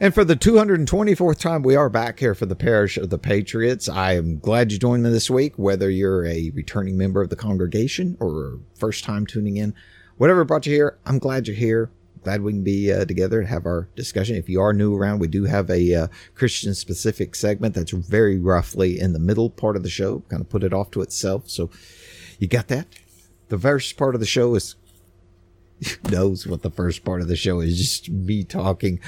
And for the 224th time, we are back here for the Parish of the Patriots. I am glad you joined me this week, whether you're a returning member of the congregation or first time tuning in. Whatever brought you here, I'm glad you're here. Glad we can be together and have our discussion. If you are new around, we do have a Christian-specific segment that's very roughly in the middle part of the show, kind of put it off to itself. So you got that? The first part of the show is... knows what the first part of the show is, just me talking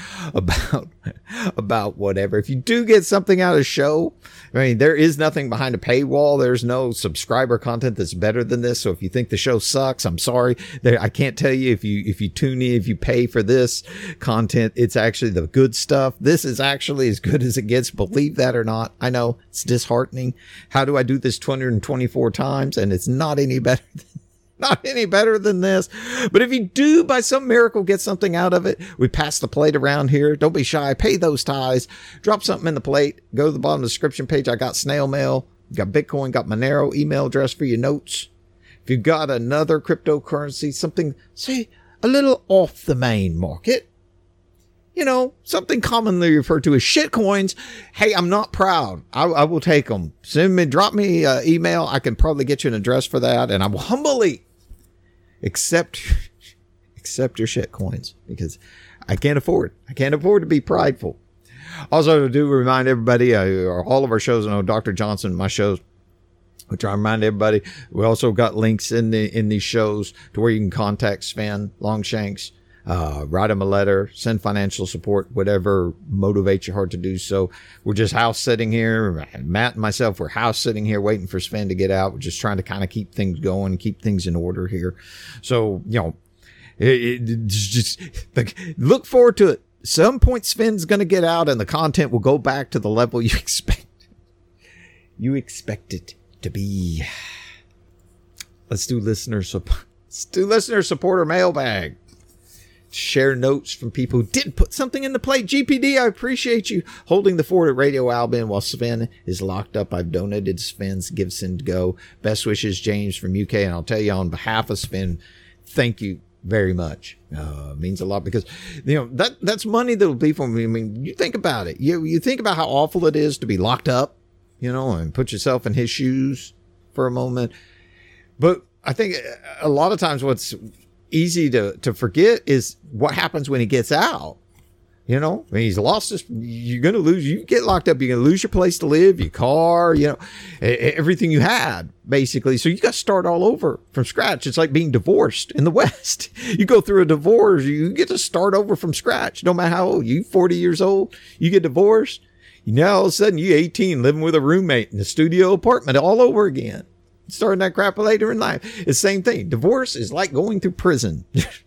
about whatever. If you do get something out of the show, I mean, there is nothing behind a paywall. There's no subscriber content that's better than this. So if you think the show sucks, I'm sorry. I can't tell you if you tune in, if you pay for this content, it's actually the good stuff. This is actually as good as it gets. Believe that or not. I know it's disheartening. How do I do this 224 times and it's not any better than this? But if you do by some miracle get something out of it, we pass the plate around here. Don't be shy. Pay those tithes. Drop something in the plate. Go to the bottom of the description page. I got snail mail, got Bitcoin, got Monero, email address for your notes. If you've got another cryptocurrency, something, say, a little off the main market, you know, something commonly referred to as shit coins. Hey, I'm not proud. I will take them. Drop me an email. I can probably get you an address for that. And I will humbly accept your shit coins because I can't afford to be prideful. Also, I do remind everybody, all of our shows, I know Dr. Johnson, my shows, which I remind everybody, we also got links in these shows to where you can contact Sven Longshanks, write him a letter, send financial support, whatever motivates your heart to do so. We're just house sitting here. Matt and myself, we're house sitting here waiting for Sven to get out. We're just trying to kind of keep things going, keep things in order here. So, you know, it's just look forward to it. Some point Sven's going to get out and the content will go back to the level you expect. You expect it to be. Let's do listener supporter mailbag. Share notes from people who did put something in the plate. GPD, I appreciate you holding the fort at Radio Albion while Sven is locked up. I've donated Sven's Gibson to go. Best wishes, James from UK. And I'll tell you on behalf of Sven, thank you very much. Means a lot because, you know, that's money that'll be for me. I mean, you think about it. You think about how awful it is to be locked up, you know, and put yourself in his shoes for a moment. But I think a lot of times what's easy to forget is what happens when he gets out. You know, I mean, he's lost his, you're going to lose, you get locked up, you're going to lose your place to live, your car, you know, everything you had basically. So you got to start all over from scratch. It's like being divorced in the West. You go through a divorce, you get to start over from scratch. No matter how old you, 40 years old, you get divorced. Now all of a sudden you're 18 living with a roommate in a studio apartment all over again. Starting that crap later in life. It's the same thing. Divorce is like going through prison.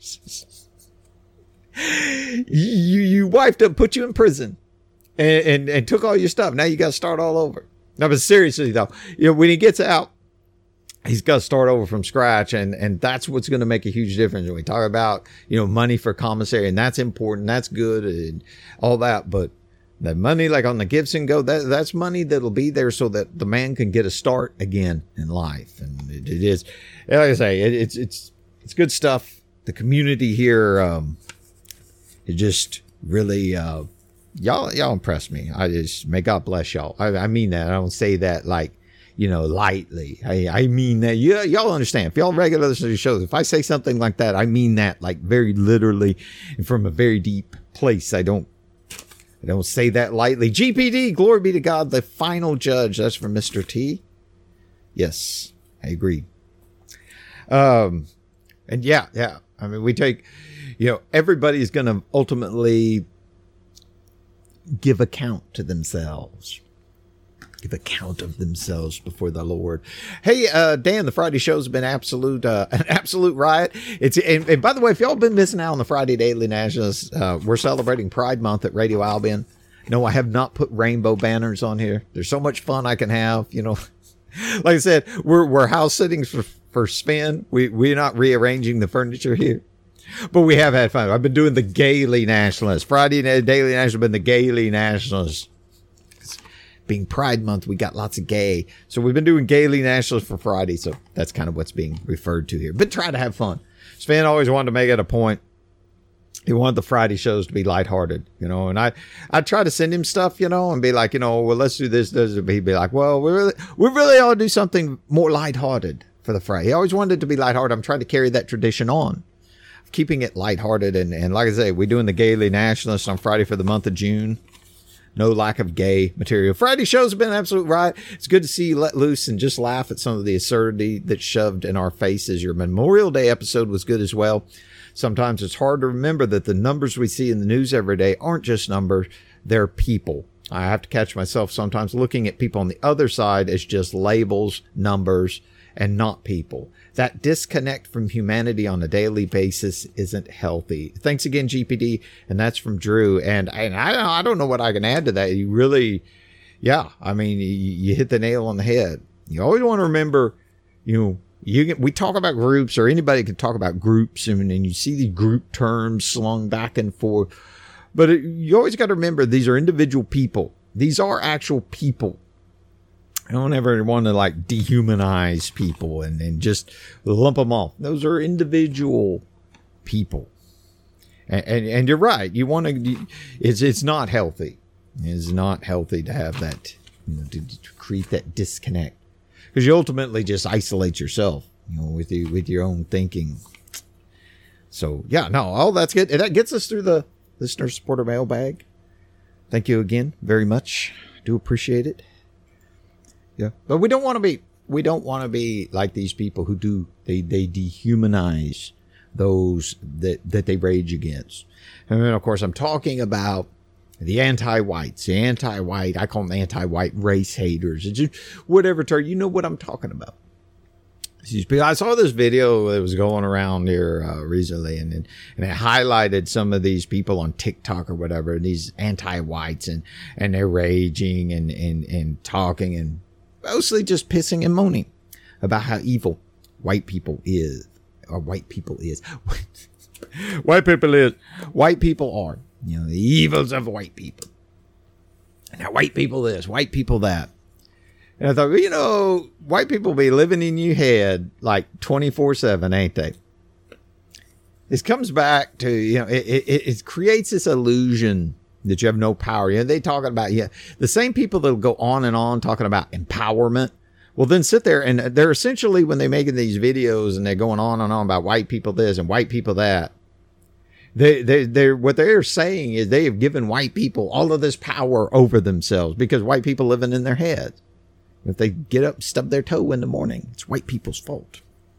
Your wife done put you in prison and took all your stuff. Now you got to start all over. No, but seriously though, you know, when he gets out, he's got to start over from scratch. And that's what's going to make a huge difference. When we talk about, you know, money for commissary, and that's important. That's good and all that. But that money, like on the Gibson Go, that's money that'll be there so that the man can get a start again in life. And it is, like I say, it's good stuff. The community here, it just really, y'all impress me. May God bless y'all. I mean that. I don't say that like, you know, lightly. I mean that. Yeah, y'all understand. If y'all regular listeners to the shows, if I say something like that, I mean that like very literally and from a very deep place. I don't say that lightly. GPD, glory be to God, the final judge. That's from Mr. T. Yes, I agree. And yeah. I mean, we take, you know, everybody's going to ultimately give account to themselves. Give account of themselves before the Lord. Hey, Dan, the Friday show's been an absolute riot. And by the way, if y'all been missing out on the Friday Daily Nationals, we're celebrating Pride Month at Radio Albion. No, I have not put rainbow banners on here. There's so much fun I can have, you know. Like I said, we're house sitting for Sven. We're not rearranging the furniture here. But we have had fun. I've been doing the Gaily Nationalists. Friday Daily Nationals have been the Gaily Nationalists. Being Pride Month, we got lots of gay. So we've been doing Gaily Nationalists for Friday. So that's kind of what's being referred to here. But try to have fun. Sven always wanted to make it a point he wanted the Friday shows to be lighthearted, and I try to send him stuff, and be like, well, let's do this. He'd be like, well, we really ought to do something more lighthearted for the Friday. He always wanted it to be lighthearted. I'm trying to carry that tradition on, keeping it lighthearted. And like I say, we're doing the Gaily Nationalist on Friday for the month of June. No lack of gay material. Friday shows have been absolute right. It's good to see you let loose and just laugh at some of the absurdity that's shoved in our faces. Your Memorial Day episode was good as well. Sometimes it's hard to remember that the numbers we see in the news every day aren't just numbers, they're people. I have to catch myself sometimes looking at people on the other side as just labels, numbers, and not people. That disconnect from humanity on a daily basis isn't healthy. Thanks again, GPD. And that's from Drew. And I don't know what I can add to that. You really, you hit the nail on the head. You always want to remember, we talk about groups, or anybody can talk about groups, and you see the group terms slung back and forth. But you always got to remember, these are individual people. These are actual people. I don't ever want to dehumanize people and just lump them off. Those are individual people. And you're right. You want to, it's not healthy. It's not healthy to have that, to create that disconnect. Because you ultimately just isolate yourself, with your own thinking. So, that's good. And that gets us through the listener supporter mailbag. Thank you again very much. Do appreciate it. Yeah. But we don't want to be like these people who they dehumanize those that they rage against. And then, of course, I'm talking about the anti-whites, I call them anti-white race haters. It's just whatever term, you know what I'm talking about. I saw this video that was going around here recently, and it highlighted some of these people on TikTok or whatever, these anti-whites, and they're raging and talking and mostly just pissing and moaning about how evil white people is. White people are. The evils of white people. And now white people this, white people that. And I thought, white people be living in your head 24/7, ain't they? This comes back to, it creates this illusion that you have no power. They talking about, the same people that'll go on and on talking about empowerment will then sit there, and they're essentially, when they're making these videos and they're going on and on about white people this and white people that, they're what they're saying is they have given white people all of this power over themselves because white people living in their heads. If they get up, stub their toe in the morning, it's white people's fault.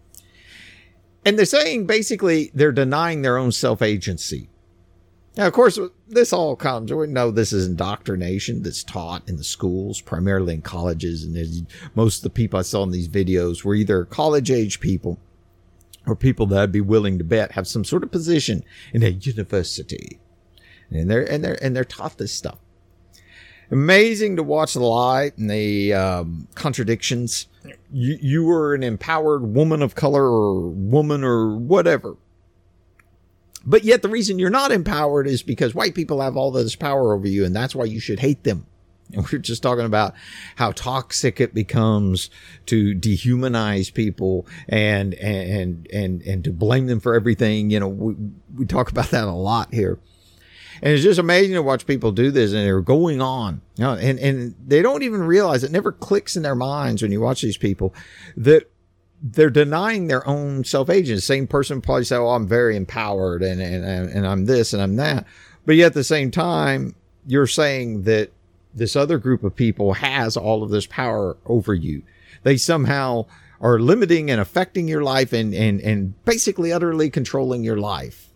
And they're saying basically they're denying their own self-agency. Now, of course, this all comes, we know this is indoctrination that's taught in the schools, primarily in colleges. And most of the people I saw in these videos were either college-age people or people that I'd be willing to bet have some sort of position in a university. And they're taught this stuff. Amazing to watch the lie and the contradictions. You were an empowered woman of color or woman or whatever. But yet the reason you're not empowered is because white people have all this power over you, and that's why you should hate them. And we're just talking about how toxic it becomes to dehumanize people and to blame them for everything. We talk about that a lot here. And it's just amazing to watch people do this, and they're going on, and they don't even realize, it never clicks in their minds when you watch these people that they're denying their own self-agency. The same person probably say, "Oh, I'm very empowered and I'm this and I'm that." But yet at the same time, you're saying that this other group of people has all of this power over you. They somehow are limiting and affecting your life and basically utterly controlling your life.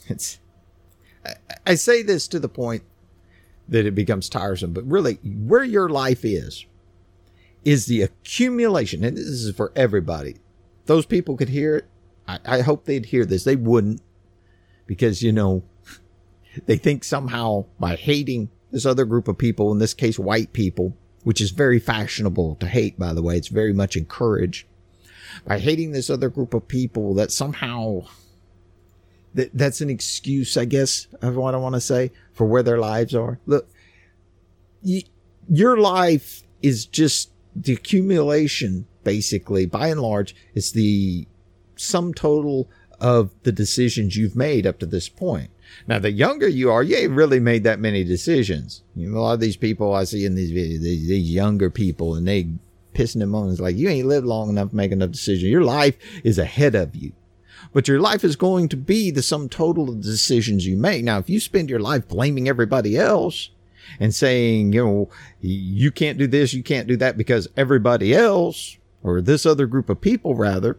I say this to the point that it becomes tiresome, but really where your life is the accumulation, and this is for everybody. Those people could hear it. I hope they'd hear this. They wouldn't, because, they think somehow by hating this other group of people, in this case, white people, which is very fashionable to hate, by the way, it's very much encouraged. By hating this other group of people, that somehow that's an excuse, I guess, of what I want to say for where their lives are. Look, your life is just the accumulation, basically, by and large, is the sum total of the decisions you've made up to this point. Now, the younger you are, you ain't really made that many decisions. You know, a lot of these people I see in these videos, these younger people, and they pissing them on. It's like, you ain't lived long enough to make enough decisions. Your life is ahead of you. But your life is going to be the sum total of the decisions you make. Now, if you spend your life blaming everybody else and saying, you know, you can't do this, you can't do that because everybody else, or this other group of people rather,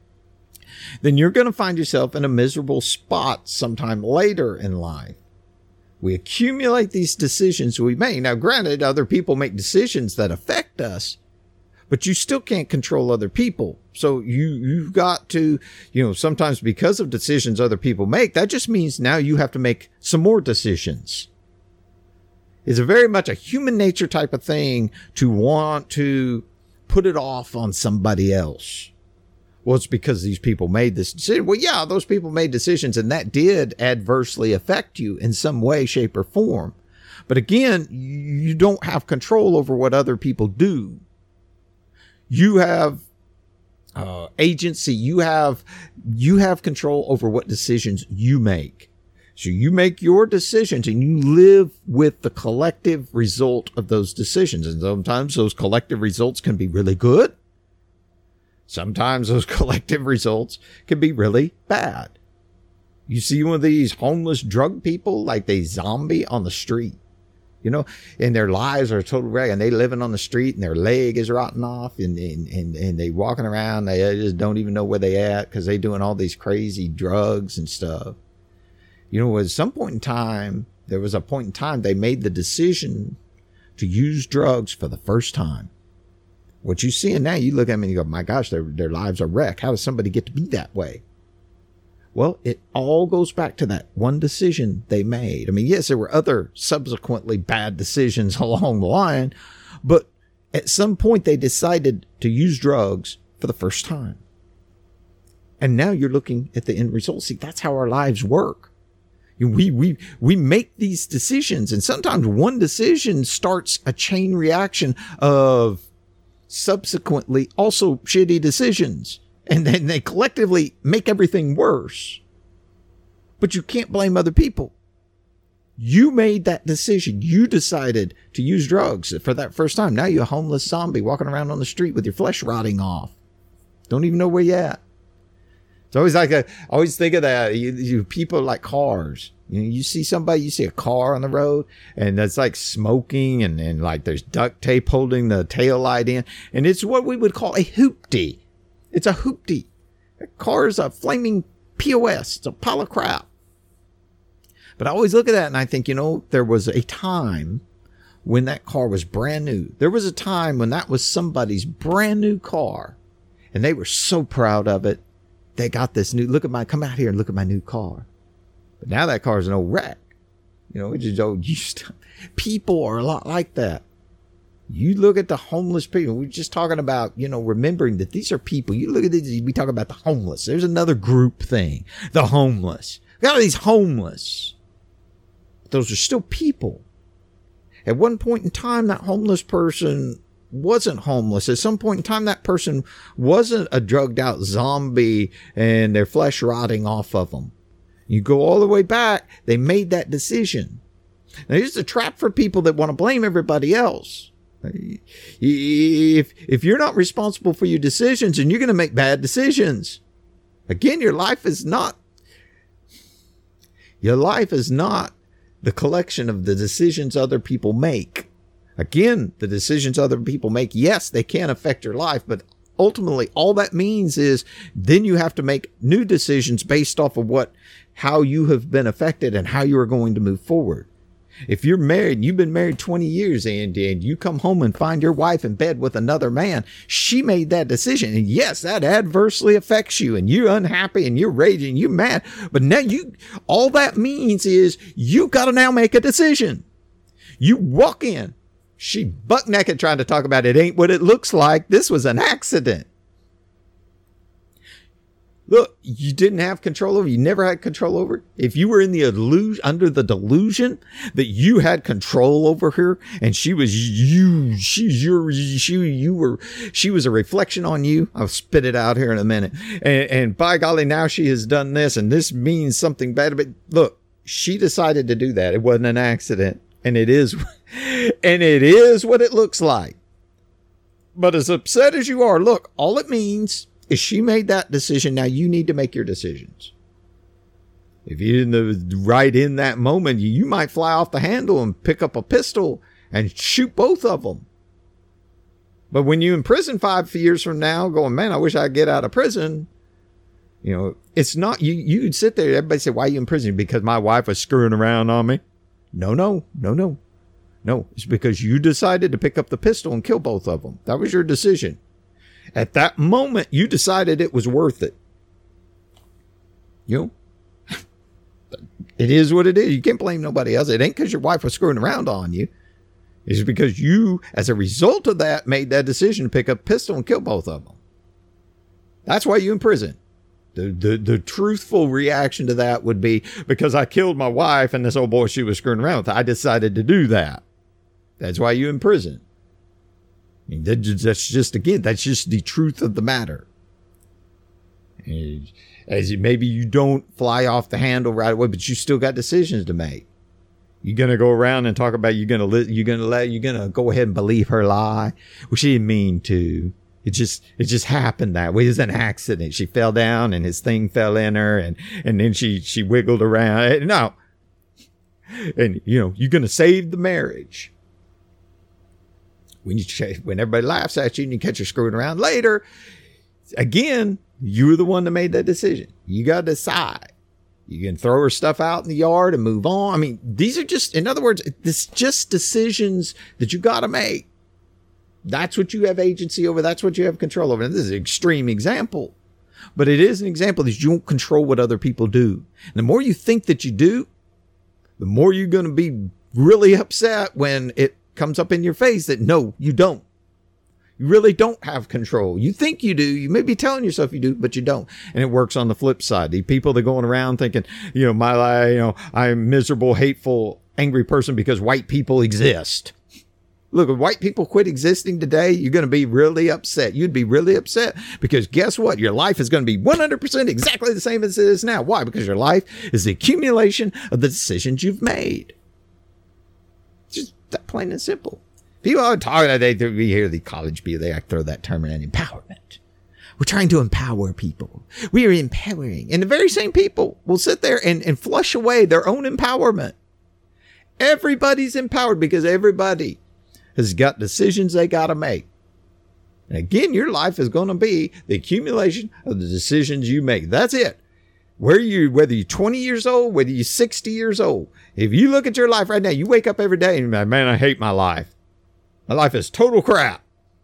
then you're going to find yourself in a miserable spot sometime later in life. We accumulate these decisions we make. Now, granted, other people make decisions that affect us, but you still can't control other people. So you've got to, you know, sometimes because of decisions other people make, that just means now you have to make some more decisions. It's a very much a human nature type of thing to want to put it off on somebody else. Well, it's because these people made this decision. Well, yeah, those people made decisions and that did adversely affect you in some way, shape, or form. But again, you don't have control over what other people do. You have agency. You have control over what decisions you make. So you make your decisions and you live with the collective result of those decisions. And sometimes those collective results can be really good. Sometimes those collective results can be really bad. You see one of these homeless drug people, like they zombie on the street, you know, and their lives are total wreck, and they living on the street and their leg is rotting off and they walking around. They just don't even know where they at because they doing all these crazy drugs and stuff. You know, at some point in time, there was a point in time they made the decision to use drugs for the first time. What you see now, you look at them and you go, my gosh, their lives are wrecked. How does somebody get to be that way? Well, it all goes back to that one decision they made. I mean, yes, there were other subsequently bad decisions along the line, but at some point they decided to use drugs for the first time. And now you're looking at the end result. See, that's how our lives work. We make these decisions, and sometimes one decision starts a chain reaction of subsequently also shitty decisions, and then they collectively make everything worse. But you can't blame other people. You made that decision. You decided to use drugs for that first time. Now you're a homeless zombie walking around on the street with your flesh rotting off. Don't even know where you're at. It's always like I always think of that. You people like cars. You see somebody, you see a car on the road, and it's like smoking, and like there's duct tape holding the tail light in, and it's what we would call a hoopty. It's a hoopty. A car is a flaming POS. It's a pile of crap. But I always look at that and I think, you know, there was a time when that car was brand new. There was a time when that was somebody's brand new car, and they were so proud of it. They got this new, come out here and look at my new car. But now that car is an old wreck. You know, it's just old used. People are a lot like that. You look at the homeless people. We're just talking about, you know, remembering that these are people. You look at these, we talk about the homeless. There's another group thing. The homeless. We got all these homeless. But those are still people. At one point in time, that homeless person wasn't homeless. At some point in time, that person wasn't a drugged out zombie and their flesh rotting off of them. You go all the way back, they made that decision. Now, here's a trap for people that want to blame everybody else. If you're not responsible for your decisions, and you're going to make bad decisions. Again, your life is not the collection of the decisions other people make. Again, the decisions other people make, yes, they can affect your life, but ultimately all that means is then you have to make new decisions based off of how you have been affected and how you are going to move forward. If you're married, you've been married 20 years, and you come home and find your wife in bed with another man, she made that decision. And yes, that adversely affects you, and you're unhappy and you're raging, you're mad. But now all that means is you got to now make a decision. You walk in, she buck naked trying to talk about it ain't what it looks like. This was an accident. Look, you didn't have control over. You never had control over. If you were in the illusion, under the delusion that you had control over her, and she was you, she was a reflection on you. I'll spit it out here in a minute. And by golly, now she has done this, and this means something bad. But look, she decided to do that. It wasn't an accident, and it is what it looks like. But as upset as you are, look, all it means is she made that decision. Now you need to make your decisions. If you didn't right in that moment, you might fly off the handle and pick up a pistol and shoot both of them. But when you in prison 5 years from now going, man, I wish I'd get out of prison. You know, it's not, you'd sit there, everybody say, why are you in prison? Because my wife was screwing around on me. No. It's because you decided to pick up the pistol and kill both of them. That was your decision. At that moment, you decided it was worth it. You know, it is what it is. You can't blame nobody else. It ain't because your wife was screwing around on you. It's because you, as a result of that, made that decision to pick up a pistol and kill both of them. That's why you're in prison. The truthful reaction to that would be, because I killed my wife and this old boy she was screwing around with, I decided to do that. That's why you're in prison. I mean, that's just the truth of the matter. As maybe you don't fly off the handle right away, but you still got decisions to make. You're going to go around and talk about, you're going to go ahead and believe her lie. Well, she didn't mean to. It just happened that way. It was an accident. She fell down and his thing fell in her, and then she wiggled around. No. And you know, you're going to save the marriage. When everybody laughs at you and you catch her screwing around later, again, you're the one that made that decision. You got to decide. You can throw her stuff out in the yard and move on. I mean, these are just, in other words, it's just decisions that you got to make. That's what you have agency over. That's what you have control over. And this is an extreme example, but it is an example that you don't control what other people do. And the more you think that you do, the more you're going to be really upset when it comes up in your face that no, you don't. You really don't have control. You think you do. You may be telling yourself you do, but you don't. And it works on the flip side. The people that are going around thinking, you know, my life, you know, I'm a miserable, hateful, angry person because white people exist. Look, if white people quit existing today, you're going to be really upset. You'd be really upset because guess what? Your life is going to be 100% exactly the same as it is now. Why? Because your life is the accumulation of the decisions you've made. Just that plain and simple. People are talking, we hear the college people, they throw that term in empowerment. We're trying to empower people. We are empowering. And the very same people will sit there and flush away their own empowerment. Everybody's empowered because everybody has got decisions they got to make. And again, your life is going to be the accumulation of the decisions you make. That's it. Whether you're 20 years old, whether you're 60 years old, if you look at your life right now, you wake up every day and you're like, man, I hate my life. My life is total crap.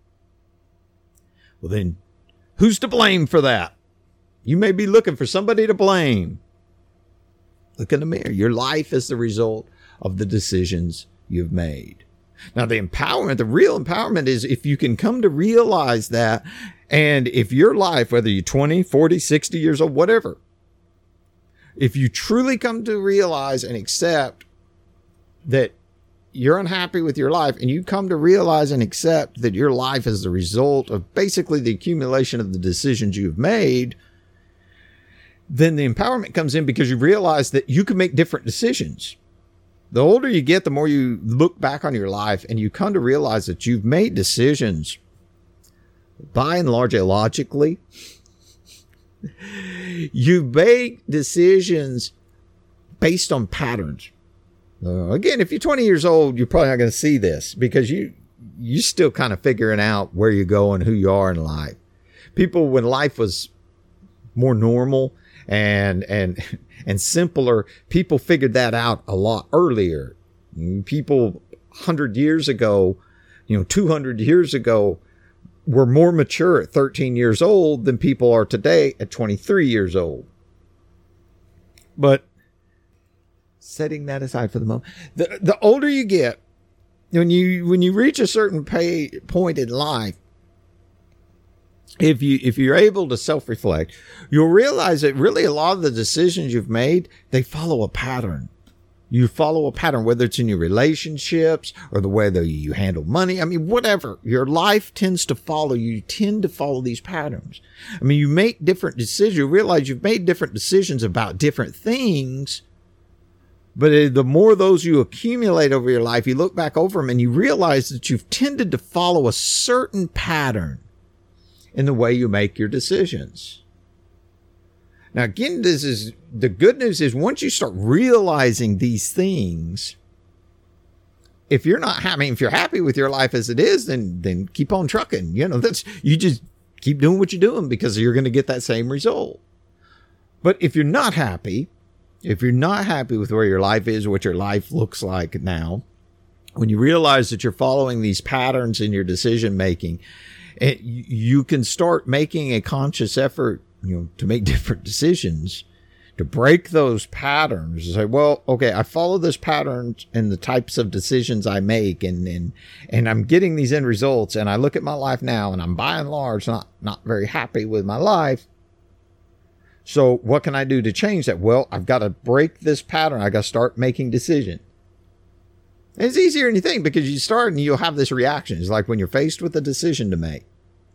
Well, then who's to blame for that? You may be looking for somebody to blame. Look in the mirror. Your life is the result of the decisions you've made. Now, the empowerment, the real empowerment is if you can come to realize that, and if your life, whether you're 20, 40, 60 years old, whatever, if you truly come to realize and accept that you're unhappy with your life, and you come to realize and accept that your life is the result of basically the accumulation of the decisions you've made, then the empowerment comes in because you realize that you can make different decisions. The older you get, the more you look back on your life and you come to realize that you've made decisions by and large illogically. You make decisions based on patterns. Again, if you're 20 years old, you're probably not going to see this because you're still kind of figuring out where you go and who you are in life. People, when life was more normal and simpler, people figured that out a lot earlier. People 100 years ago, 200 years ago, were more mature at 13 years old than people are today at 23 years old. But setting that aside for the moment, the older you get, when you reach a certain point in life, if you're able to self-reflect, you'll realize that really a lot of the decisions you've made, they follow a pattern. You follow a pattern, whether it's in your relationships or the way that you handle money. I mean, whatever. Your life tends to follow. You tend to follow these patterns. I mean, you make different decisions. You realize you've made different decisions about different things. But the more those you accumulate over your life, you look back over them and you realize that you've tended to follow a certain pattern in the way you make your decisions. Now, again, this is the good news is once you start realizing these things, if you're not happy, if you're happy with your life as it is, then keep on trucking. You just keep doing what you're doing because you're going to get that same result. But if you're not happy with where your life is, what your life looks like now, when you realize that you're following these patterns in your decision making, you can start making a conscious effort, to make different decisions, to break those patterns and say, well, okay, I follow this pattern in the types of decisions I make and I'm getting these end results. And I look at my life now and I'm by and large not very happy with my life. So what can I do to change that? Well, I've got to break this pattern. I got to start making decisions. It's easier than you think because you start and you'll have this reaction. It's like when you're faced with a decision to make.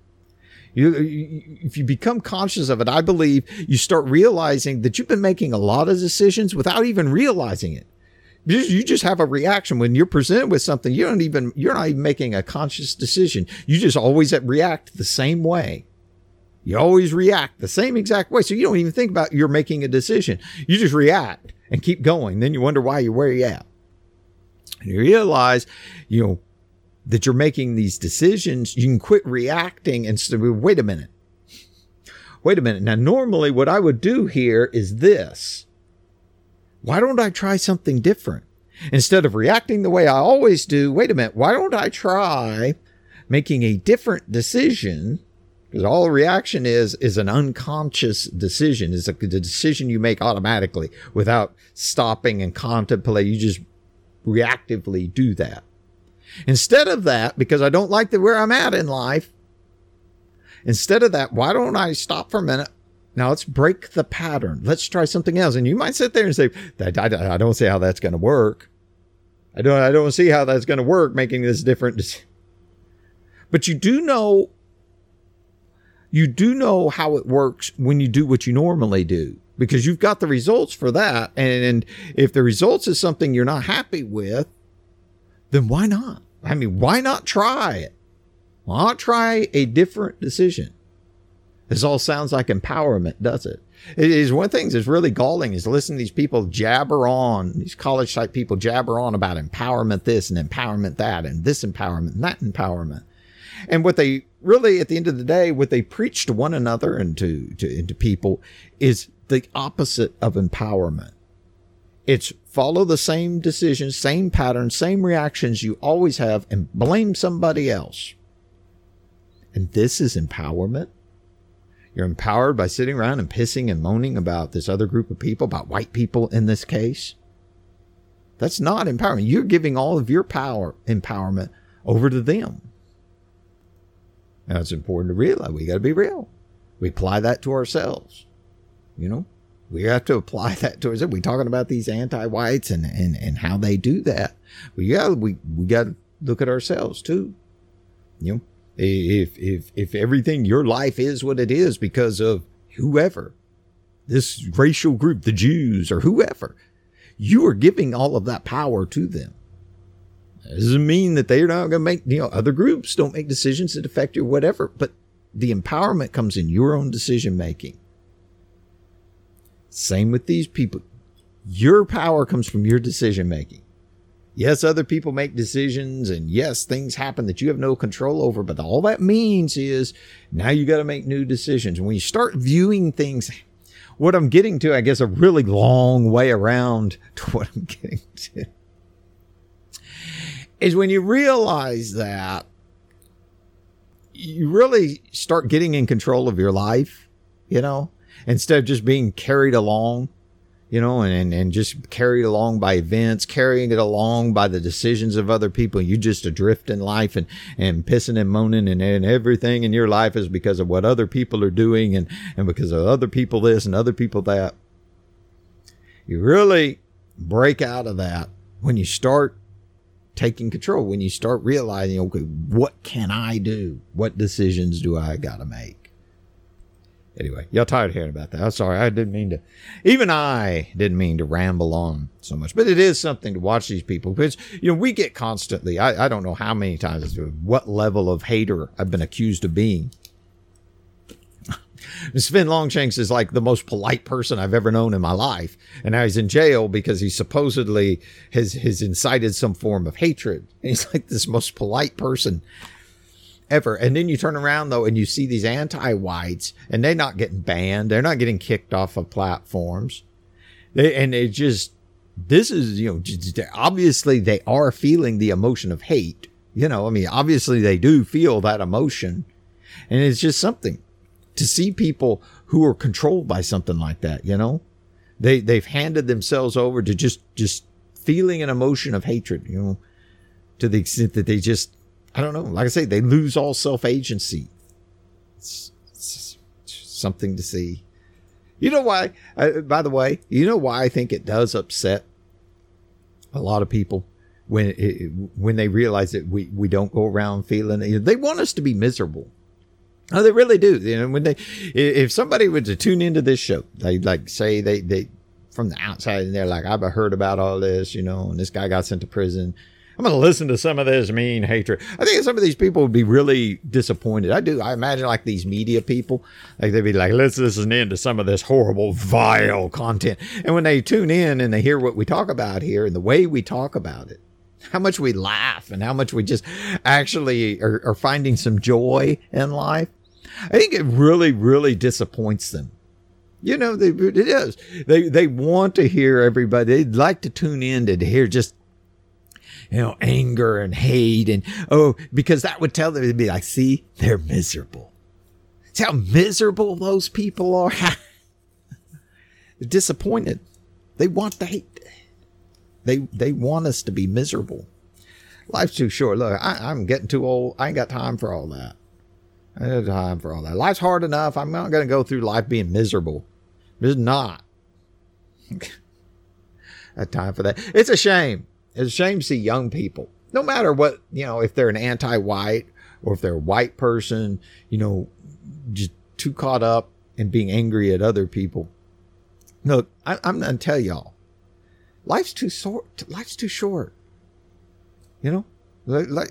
If you become conscious of it, I believe you start realizing that you've been making a lot of decisions without even realizing it. You just have a reaction when you're presented with something. You're not even making a conscious decision. You just always react the same way. You always react the same exact way. So you don't even think about you're making a decision. You just react and keep going. Then you wonder why you're where you're at. And you realize, that you're making these decisions, you can quit reacting and say, wait a minute. Now, normally what I would do here is this. Why don't I try something different? Instead of reacting the way I always do, wait a minute. Why don't I try making a different decision? Because all reaction is an unconscious decision. It's the decision you make automatically without stopping and contemplating. You just reactively do that. Instead of that, because I don't like where I'm at in life, instead of that, why don't I stop for a minute? Now let's break the pattern. Let's try something else. And you might sit there and say, I don't see how that's going to work. I don't see how that's going to work making this different. But you do know how it works when you do what you normally do, because you've got the results for that. And if the results is something you're not happy with, then why not? I mean, why not try it? Why not try a different decision? This all sounds like empowerment, does it? It is one of the things that's really galling is listening to these people jabber on, these college type people jabber on about empowerment this and empowerment that and this empowerment and that empowerment. And what they really, at the end of the day, what they preach to one another and to people is the opposite of empowerment. It's follow the same decisions, same patterns, same reactions you always have and blame somebody else. And this is empowerment. You're empowered by sitting around and pissing and moaning about this other group of people, about white people in this case. That's not empowerment. You're giving all of your empowerment over to them. Now, it's important to realize we got to be real. We apply that to ourselves. We have to apply that to ourselves. We're talking about these anti-whites and how they do that. We got to look at ourselves too. If everything, your life is what it is because of whoever, this racial group, the Jews or whoever, you are giving all of that power to them. That doesn't mean that they're not going to make, other groups don't make decisions that affect you or whatever, but the empowerment comes in your own decision making. Same with these people. Your power comes from your decision making. Yes, other people make decisions and yes, things happen that you have no control over, but all that means is now you got to make new decisions. When you start viewing things, what I'm getting to, I guess a really long way around to what I'm getting to, is when you realize that you really start getting in control of your life, instead of just being carried along. and just carried along by events, carrying it along by the decisions of other people. You just adrift in life and pissing and moaning and everything in your life is because of what other people are doing and because of other people this and other people that. You really break out of that when you start taking control, when you start realizing, okay, what can I do? What decisions do I got to make? Anyway, y'all tired of hearing about that. I'm sorry. I didn't mean to ramble on so much, but it is something to watch these people because, we get constantly, I don't know how many times, what level of hater I've been accused of being. Sven Longshanks is like the most polite person I've ever known in my life. And now he's in jail because he supposedly has incited some form of hatred. And he's like this most polite person ever. And then you turn around though and you see these anti-whites and they're not getting banned. They're not getting kicked off of platforms. Obviously they are feeling the emotion of hate. Obviously they do feel that emotion. And it's just something to see people who are controlled by something like that, they've handed themselves over to just feeling an emotion of hatred, to the extent that they just, I don't know. Like I say, they lose all self-agency. It's something to see. You know why? By the way, you know why I think it does upset a lot of people when they realize that we don't go around feeling. They want us to be miserable. Oh, they really do. If somebody were to tune into this show, they say they from the outside and they're like, I've heard about all this, and this guy got sent to prison. I'm going to listen to some of this mean hatred. I think some of these people would be really disappointed. I do. I imagine like these media people, like they'd be like, let's listen in to some of this horrible, vile content. And when they tune in and they hear what we talk about here and the way we talk about it, how much we laugh and how much we just actually are finding some joy in life, I think it really, really disappoints them. It is. They want to hear everybody. They'd like to tune in to hear just, anger and hate because that would tell them, it'd be like, see, they're miserable. See how miserable those people are. They're disappointed. They want the hate. They want us to be miserable. Life's too short. Look, I'm getting too old. I ain't got time for all that. I don't have time for all that. Life's hard enough. I'm not going to go through life being miserable. It's not. I have time for that. It's a shame. It's a shame to see young people, no matter what, if they're an anti-white or if they're a white person, just too caught up in being angry at other people. Look, I'm going to tell y'all, life's too short. Life's too short. Life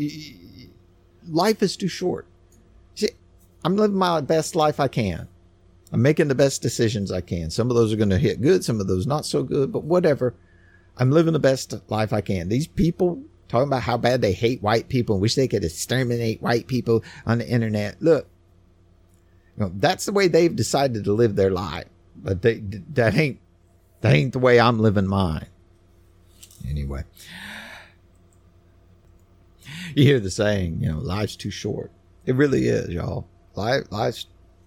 is too short. See, I'm living my best life I can. I'm making the best decisions I can. Some of those are going to hit good, some of those not so good, but whatever. I'm living the best life I can. These people talking about how bad they hate white people and wish they could exterminate white people on the internet. Look, that's the way they've decided to live their life. But that ain't the way I'm living mine. Anyway, you hear the saying, life's too short. It really is, y'all. Life's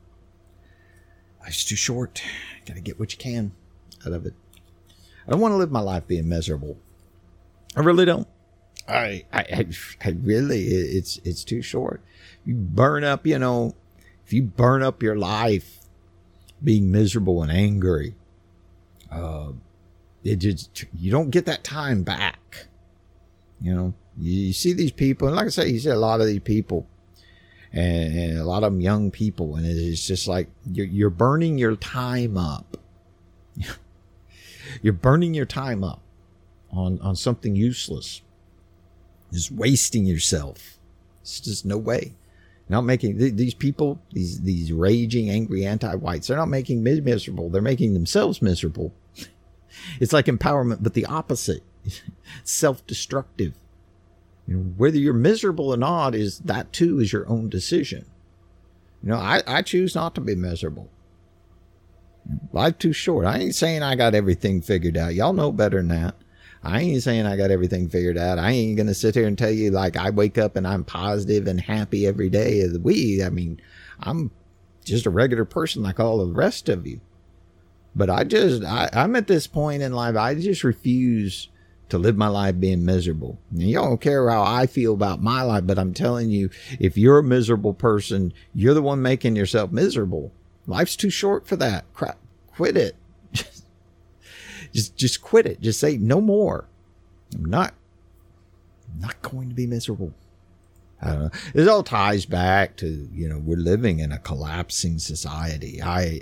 too short. Got to get what you can out of it. I don't want to live my life being miserable. I really don't. I really, it's too short. You burn up, if you burn up your life being miserable and angry, you don't get that time back. You see these people, and like I say, you see a lot of these people, and a lot of them young people, and it's just like you're burning your time up. You're burning your time up on something useless. Just wasting yourself. It's just no way. Not making these people, these raging, angry anti-whites, they're not making me miserable. They're making themselves miserable. It's like empowerment, but the opposite. Self-destructive. Whether you're miserable or not, that too is your own decision. I choose not to be miserable. Life too short. I ain't saying I got everything figured out. Y'all know better than that. I ain't saying I got everything figured out. I ain't going to sit here and tell you like I wake up and I'm positive and happy every day of the week. I mean, I'm just a regular person like all the rest of you. But I'm at this point in life, I just refuse to live my life being miserable. And y'all don't care how I feel about my life, but I'm telling you, if you're a miserable person, you're the one making yourself miserable. Life's too short for that. Crap. Quit it. Just quit it. Just say no more. I'm not going to be miserable. I don't know. This all ties back to, we're living in a collapsing society. I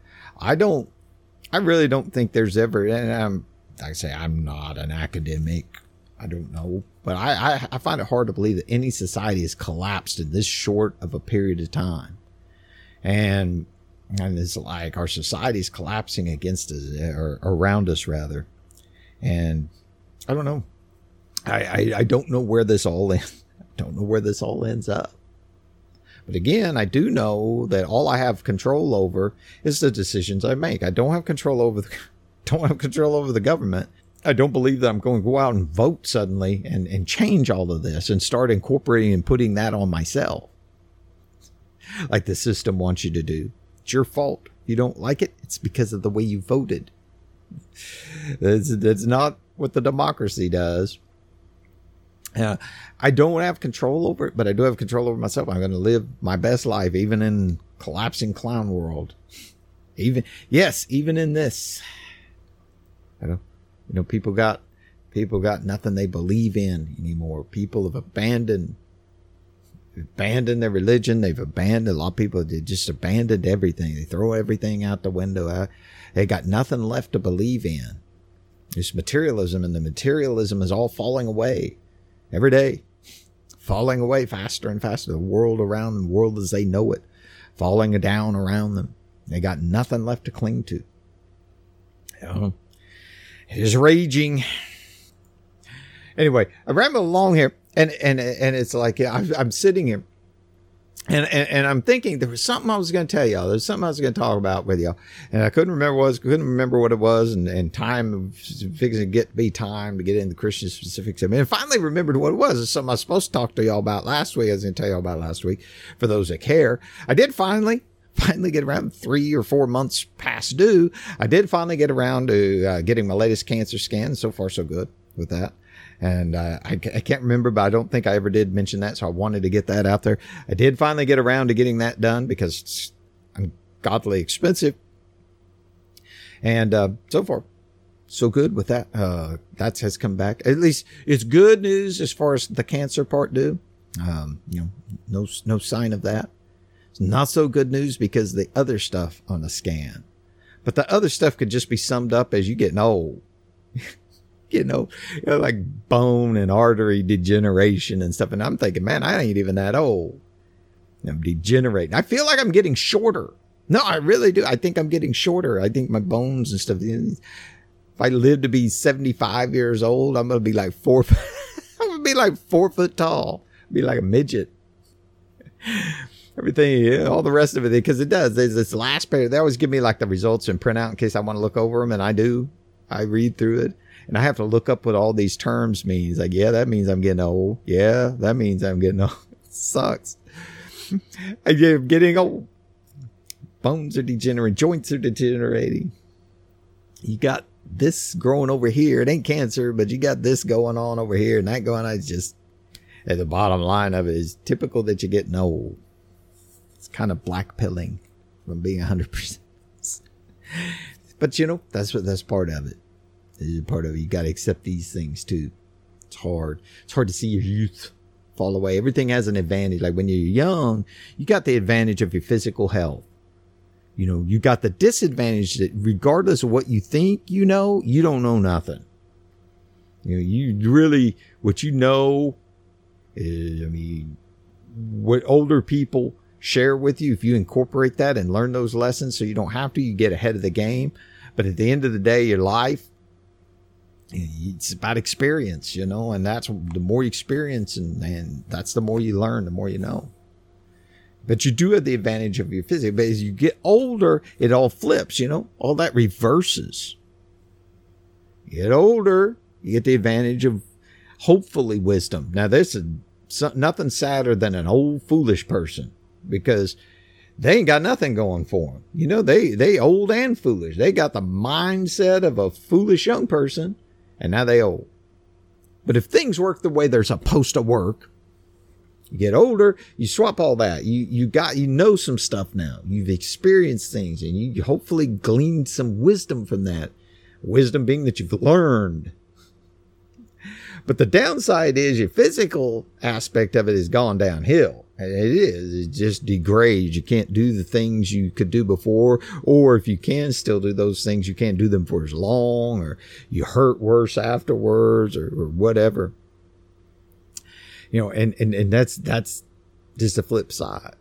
really don't think there's ever, and I'm not an academic. I don't know, but I find it hard to believe that any society has collapsed in this short of a period of time. And it's like our society is collapsing against us, or around us rather. And I don't know. I don't know where this all ends. I don't know where this all ends up. But again, I do know that all I have control over is the decisions I make. I don't have control over the government. I don't believe that I'm going to go out and vote suddenly and change all of this and start incorporating and putting that on myself, like the system wants you to do. It's your fault. If you don't like it, it's because of the way you voted. That's not what the democracy does. I don't have control over it, but I do have control over myself. I'm going to live my best life, even in collapsing clown world. Even in this. People got nothing they believe in anymore. People have abandoned their religion. They've abandoned, a lot of people, they just abandoned everything. They throw everything out the window. They got nothing left to believe in. It's materialism, and the materialism is all falling away every day, falling away faster and faster. The world around them, the world as they know it, falling down around them. They got nothing left to cling to. It is raging. Anyway, I ramble along here, and it's like I'm sitting here, and I'm thinking there was something I was going to tell y'all. There's something I was going to talk about with y'all, and I couldn't remember what it was, and time fixing to be time to get into Christian specifics. I finally remembered what it was. It's something I was supposed to talk to y'all about last week. I was going to tell y'all about last week for those that care. I did finally get around 3 or 4 months past due. I did finally get around to getting my latest cancer scan. So far, so good with that. And I can't remember, but I don't think I ever did mention that. So I wanted to get that out there. I did finally get around to getting that done because it's ungodly expensive. And so far, so good with that. That has come back. At least it's good news as far as the cancer part do. No sign of that. It's not so good news because the other stuff on the scan. But the other stuff could just be summed up as you getting old. Like bone and artery degeneration and stuff. And I'm thinking, man, I ain't even that old. I'm degenerating. I feel like I'm getting shorter. No, I really do. I think I'm getting shorter. I think my bones and stuff. If I live to be 75 years old, I'm going to be like 4 foot tall. Be like a midget. Everything, all the rest of it, because it does. There's this last page. They always give me like the results and print out in case I want to look over them. And I do. I read through it. And I have to look up what all these terms means. Like, yeah, that means I'm getting old. Yeah, that means I'm getting old. It sucks. I'm getting old. Bones are degenerating. Joints are degenerating. You got this growing over here. It ain't cancer, but you got this going on over here and that going on. It's just, at the bottom line of it is typical that you're getting old. It's kind of black pilling from being 100%. But that's part of it. This is part of it. You got to accept these things too. It's hard. It's hard to see your youth fall away. Everything has an advantage. Like when you're young, you got the advantage of your physical health. You got the disadvantage that regardless of what you think, you don't know nothing. What you know is, what older people share with you, if you incorporate that and learn those lessons so you don't have to, you get ahead of the game. But at the end of the day, your life, it's about experience, and that's the more you experience and that's the more you learn, the more you know. But you do have the advantage of your physics. But as you get older, it all flips, all that reverses. You get older, you get the advantage of hopefully wisdom. Now, there's nothing sadder than an old foolish person, because they ain't got nothing going for them. You know, they old and foolish. They got the mindset of a foolish young person, and now they old. But if things work the way they're supposed to work, you get older, you swap all that. You know some stuff now. You've experienced things, and you hopefully gleaned some wisdom from that. Wisdom being that you've learned. But the downside is your physical aspect of it has gone downhill. It is. It just degrades. You can't do the things you could do before, or if you can still do those things, you can't do them for as long, or you hurt worse afterwards, or whatever. You know, and that's just the flip side.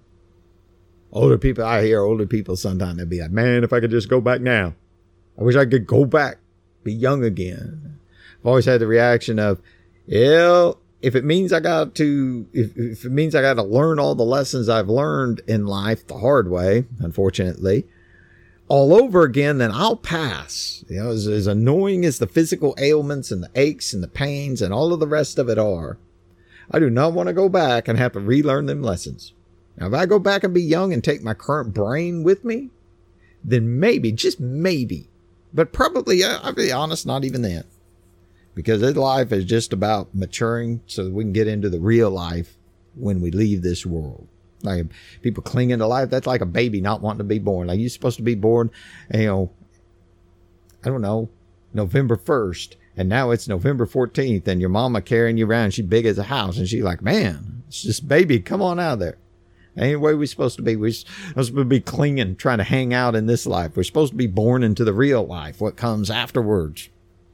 I hear older people sometimes, they'll be like, man, if I could just go back now. I wish I could go back, be young again. I've always had the reaction of, yeah, if it means I got to learn all the lessons I've learned in life the hard way, unfortunately, all over again, then I'll pass. You know, as annoying as the physical ailments and the aches and the pains and all of the rest of it are, I do not want to go back and have to relearn them lessons. Now, if I go back and be young and take my current brain with me, then maybe, just maybe, but probably, I'll be honest, not even then. Because this life is just about maturing so that we can get into the real life when we leave this world. Like people clinging to life, that's like a baby not wanting to be born. Like you're supposed to be born, you know, I don't know, November 1st. And now it's November 14th and your mama carrying you around. She's big as a house. And she's like, man, it's just baby, come on out of there. Ain't the way we're supposed to be. We're supposed to be clinging, trying to hang out in this life. We're supposed to be born into the real life, what comes afterwards.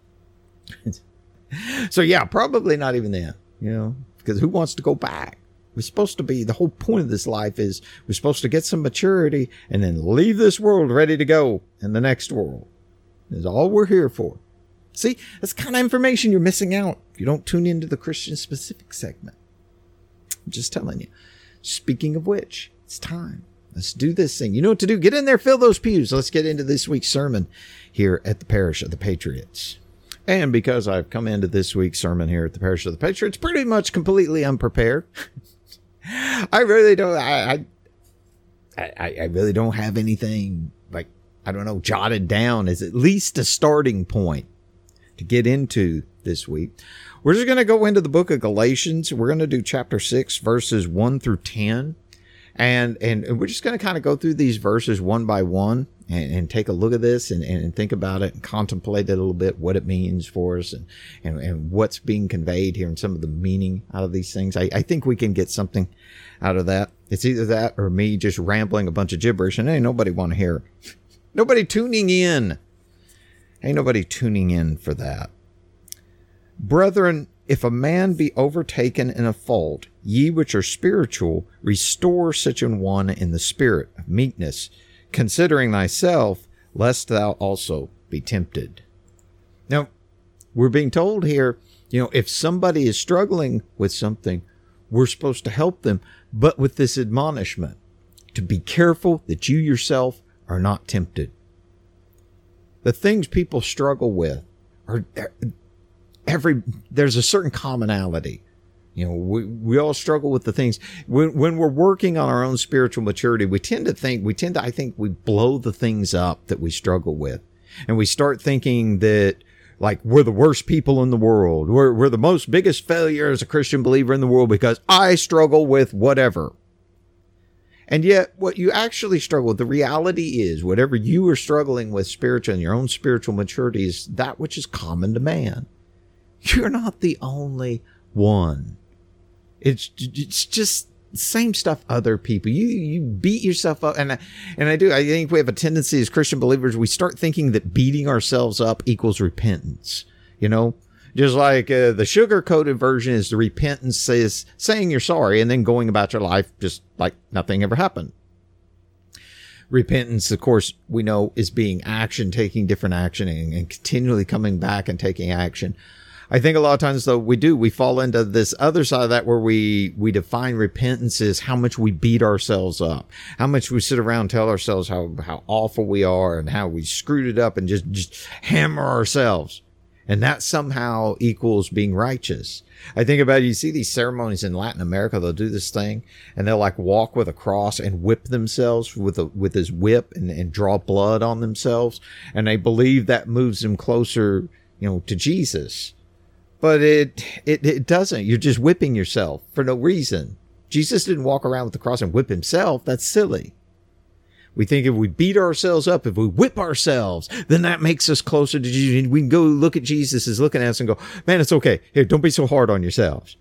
So yeah, probably not even then, you know, because who wants to go back? We're supposed to be, the whole point of this life is we're supposed to get some maturity and then leave this world ready to go in the next world. That's all we're here for. See, that's the kind of information you're missing out if you don't tune into the Christian specific segment. I'm just telling you. Speaking of which, it's time. Let's do this thing. You know what to do. Get in there, fill those pews. Let's get into this week's sermon here at the Parish of the Patriots. And because I've come into this week's sermon here at the Parish of the Patriots pretty much completely unprepared, I really don't. I really don't have anything like, I don't know, jotted down as at least a starting point to get into this week. We're just going to go into the book of Galatians. We're going to do chapter 6, verses 1 through 10. And we're just going to kind of go through these verses one by one and take a look at this and think about it and contemplate it a little bit, what it means for us and what's being conveyed here and some of the meaning out of these things. I think we can get something out of that. It's either that or me just rambling a bunch of gibberish and ain't nobody want to hear it. Nobody tuning in. Ain't nobody tuning in for that. Brethren, if a man be overtaken in a fault, ye which are spiritual, restore such an one in the spirit of meekness, considering thyself, lest thou also be tempted. Now, we're being told here, you know, if somebody is struggling with something, we're supposed to help them, but with this admonishment, to be careful that you yourself are not tempted. The things people struggle with are there's a certain commonality. You know, we all struggle with the things when we're working on our own spiritual maturity. I think we blow the things up that we struggle with, and we start thinking that like we're the worst people in the world. We're the most biggest failure as a Christian believer in the world because I struggle with whatever. And yet what you actually struggle with, the reality is whatever you are struggling with spiritually in your own spiritual maturity is that which is common to man. You're not the only one. It's just the same stuff other people. You beat yourself up. And I think we have a tendency as Christian believers, we start thinking that beating ourselves up equals repentance. You know, just like the sugar-coated version is the repentance says saying you're sorry and then going about your life just like nothing ever happened. Repentance, of course, we know is being action, taking different action and continually coming back and taking action. I think a lot of times, though, we fall into this other side of that where we define repentance as how much we beat ourselves up, how much we sit around and tell ourselves how awful we are and how we screwed it up and just hammer ourselves. And that somehow equals being righteous. I think about it, you see these ceremonies in Latin America, they'll do this thing and they'll like walk with a cross and whip themselves with his whip and draw blood on themselves. And they believe that moves them closer, to Jesus. But it doesn't. You're just whipping yourself for no reason. Jesus didn't walk around with the cross and whip himself. That's silly. We think if we beat ourselves up, if we whip ourselves, then that makes us closer to Jesus. We can go look at Jesus as looking at us and go, man, it's okay. Here, don't be so hard on yourselves.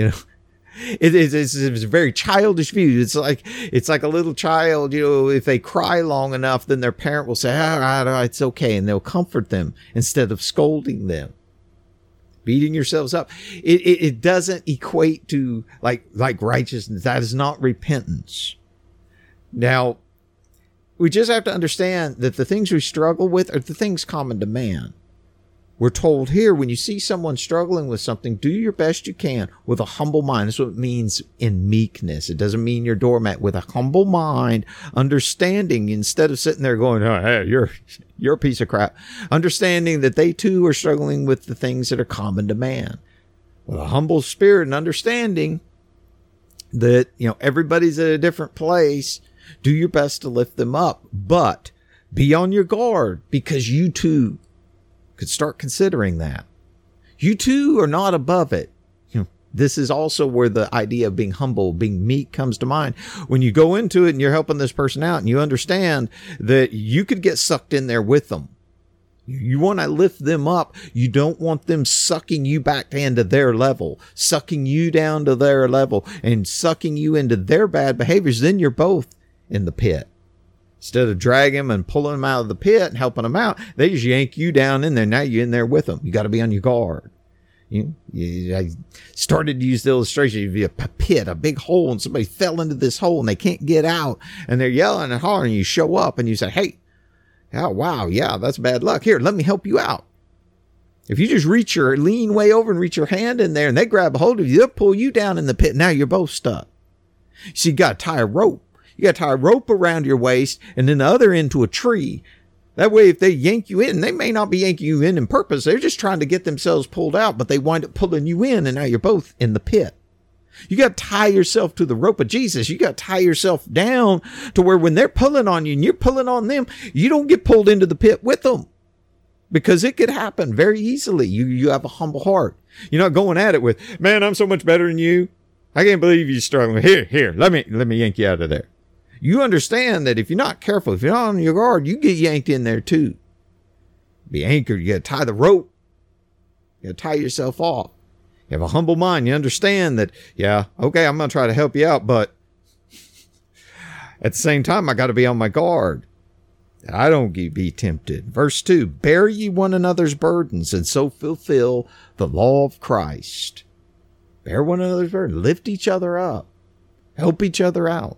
It's a very childish view. It's like a little child, if they cry long enough, then their parent will say, all right, it's okay. And they'll comfort them instead of scolding them. Beating yourselves up. It doesn't equate to like righteousness. That is not repentance. Now, we just have to understand that the things we struggle with are the things common to man. We're told here, when you see someone struggling with something, do your best you can with a humble mind. That's what it means in meekness. It doesn't mean you're doormat. With a humble mind, understanding, instead of sitting there going, oh, hey, you're a piece of crap. Understanding that they too are struggling with the things that are common to man. With a humble spirit and understanding that, everybody's at a different place. Do your best to lift them up, but be on your guard, because you too could start considering that. You too are not above it. This is also where the idea of being humble, being meek comes to mind. When you go into it and you're helping this person out and you understand that you could get sucked in there with them. You want to lift them up. You don't want them sucking you back into their level, sucking you down to their level and sucking you into their bad behaviors. Then you're both in the pit. Instead of dragging them and pulling them out of the pit and helping them out, they just yank you down in there. Now you're in there with them. You got to be on your guard. I started to use the illustration. If you have a pit, a big hole, and somebody fell into this hole and they can't get out and they're yelling and hollering. You show up and you say, hey, oh, wow, yeah, that's bad luck. Here, let me help you out. If you just lean way over and reach your hand in there and they grab a hold of you, they'll pull you down in the pit. Now you're both stuck. So you got to tie a rope. You got to tie a rope around your waist and then the other end to a tree. That way, if they yank you in, they may not be yanking you in purpose. They're just trying to get themselves pulled out, but they wind up pulling you in, and now you're both in the pit. You got to tie yourself to the rope of Jesus. You got to tie yourself down to where when they're pulling on you and you're pulling on them, you don't get pulled into the pit with them, because it could happen very easily. You have a humble heart. You're not going at it with, man, I'm so much better than you. I can't believe you're struggling. Here, let me yank you out of there. You understand that if you're not careful, if you're not on your guard, you get yanked in there too. Be anchored. You got to tie the rope. You got to tie yourself off. You have a humble mind. You understand that, yeah, okay, I'm going to try to help you out, but at the same time, I got to be on my guard. I don't be tempted. Verse 2, bear ye one another's burdens and so fulfill the law of Christ. Bear one another's burdens. Lift each other up. Help each other out.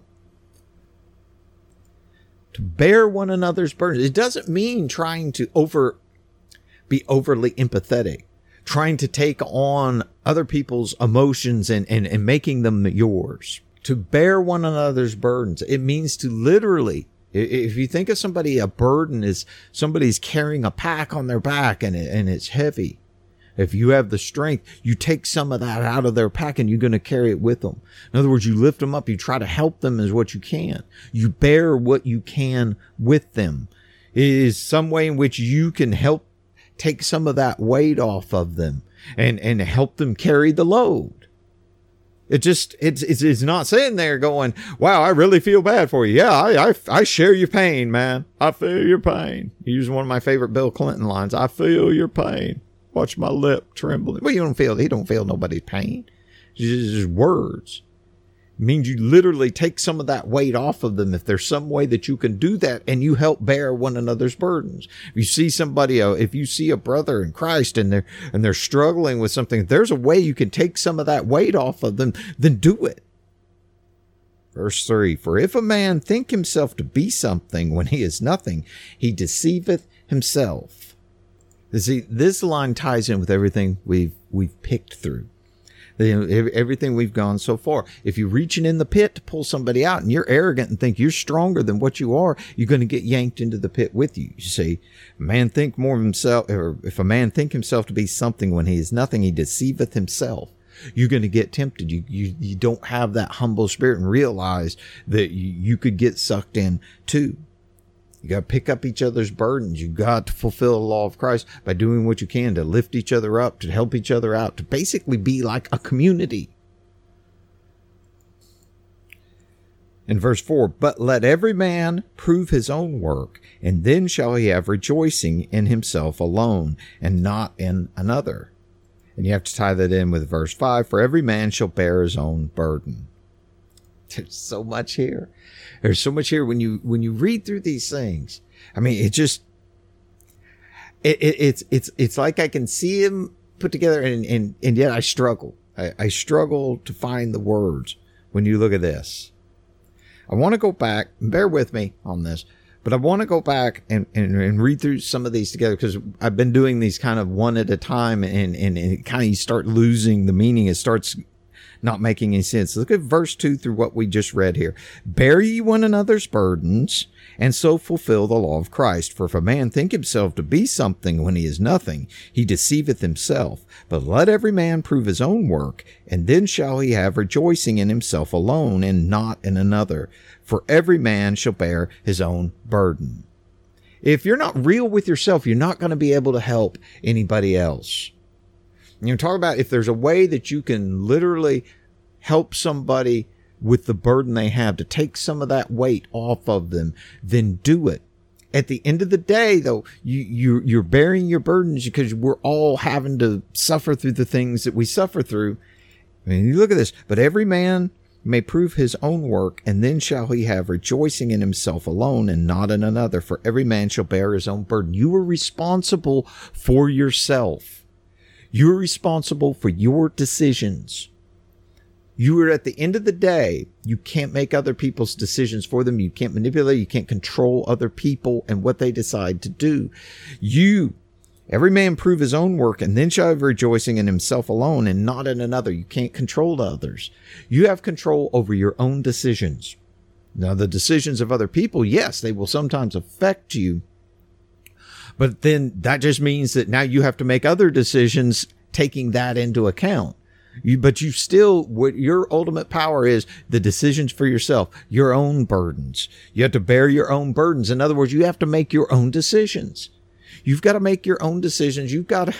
To bear one another's burdens. It doesn't mean trying to be overly empathetic, trying to take on other people's emotions and making them yours. To bear one another's burdens. It means to literally, if you think of somebody, a burden is somebody's carrying a pack on their back and it's heavy. If you have the strength, you take some of that out of their pack and you're going to carry it with them. In other words, you lift them up. You try to help them as what you can. You bear what you can with them. It is some way in which you can help take some of that weight off of them and help them carry the load. It's not sitting there going, wow, I really feel bad for you. Yeah, I share your pain, man. I feel your pain. You use one of my favorite Bill Clinton lines. I feel your pain. Watch my lip trembling. Well, he don't feel nobody's pain. It's just words. It means you literally take some of that weight off of them. If there's some way that you can do that and you help bear one another's burdens. If you see somebody, if you see a brother in Christ and they're struggling with something, if there's a way you can take some of that weight off of them, then do it. Verse 3, for if a man think himself to be something when he is nothing, he deceiveth himself. See, this line ties in with everything we've picked through. Everything we've gone so far. If you're reaching in the pit to pull somebody out and you're arrogant and think you're stronger than what you are, you're going to get yanked into the pit with you. You see, man think more of himself, or if a man think himself to be something when he is nothing, he deceiveth himself. You're going to get tempted. You don't have that humble spirit and realize that you could get sucked in too. You got to pick up each other's burdens. You got to fulfill the law of Christ by doing what you can to lift each other up, to help each other out, to basically be like a community. In verse 4, but let every man prove his own work, and then shall he have rejoicing in himself alone, and not in another. And you have to tie that in with verse 5, for every man shall bear his own burden. There's so much here. There's so much here when you read through these things. I mean, it's like I can see him put together, and yet I struggle. I struggle to find the words when you look at this. I want to go back, bear with me on this, but I want to go back and read through some of these together, because I've been doing these kind of one at a time, and it kind of, you start losing the meaning. It starts not making any sense. Look at verse 2 through what we just read here. Bear ye one another's burdens, and so fulfill the law of Christ. For if a man think himself to be something when he is nothing, he deceiveth himself. But let every man prove his own work, and then shall he have rejoicing in himself alone, and not in another. For every man shall bear his own burden. If you're not real with yourself, you're not going to be able to help anybody else. Talk about if there's a way that you can literally help somebody with the burden they have, to take some of that weight off of them, then do it. At the end of the day, though, you're bearing your burdens because we're all having to suffer through the things that we suffer through. I mean, you look at this, but every man may prove his own work, and then shall he have rejoicing in himself alone, and not in another. For every man shall bear his own burden. You are responsible for yourself. You're responsible for your decisions. You are, at the end of the day, you can't make other people's decisions for them. You can't manipulate. You can't control other people and what they decide to do. Every man prove his own work, and then shall have rejoicing in himself alone, and not in another. You can't control others. You have control over your own decisions. Now, the decisions of other people, yes, they will sometimes affect you. But then that just means that now you have to make other decisions taking that into account. But what your ultimate power is the decisions for yourself, your own burdens. You have to bear your own burdens. In other words, you have to make your own decisions. You've got to make your own decisions. You've got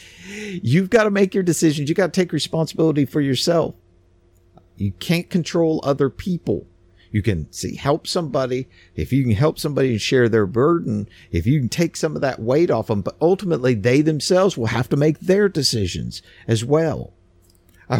to make your decisions. You've got to take responsibility for yourself. You can't control other people. You can help somebody. If you can help somebody and share their burden, if you can take some of that weight off them, but ultimately they themselves will have to make their decisions as well. I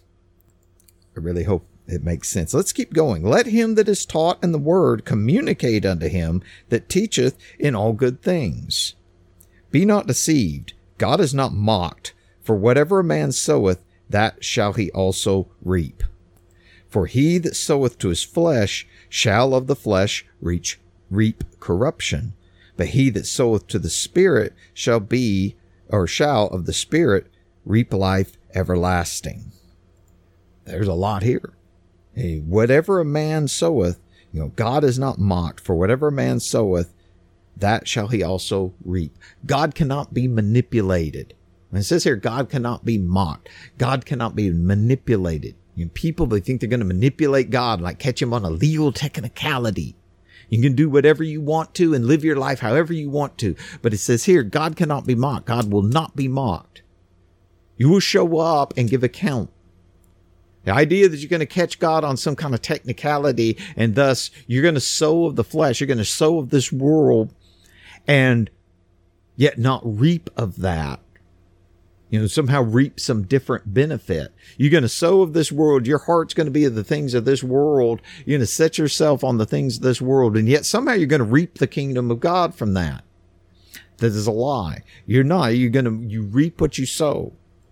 really hope it makes sense. Let's keep going. Let him that is taught in the word communicate unto him that teacheth in all good things. Be not deceived. God is not mocked. For whatever a man soweth, that shall he also reap. For he that soweth to his flesh shall of the flesh reap corruption. But he that soweth to the Spirit shall of the Spirit reap life everlasting. There's a lot here. Hey, whatever a man soweth, God is not mocked. For whatever a man soweth, that shall he also reap. God cannot be manipulated. When it says here, God cannot be mocked. God cannot be manipulated. People, they think they're going to manipulate God, like catch him on a legal technicality. You can do whatever you want to and live your life however you want to. But it says here, God cannot be mocked. God will not be mocked. You will show up and give account. The idea that you're going to catch God on some kind of technicality, and thus you're going to sow of the flesh, you're going to sow of this world, and yet not reap of that. Somehow reap some different benefit. You're going to sow of this world. Your heart's going to be of the things of this world. You're going to set yourself on the things of this world. And yet somehow you're going to reap the kingdom of God from that. That is a lie. You're not. You reap what you sow.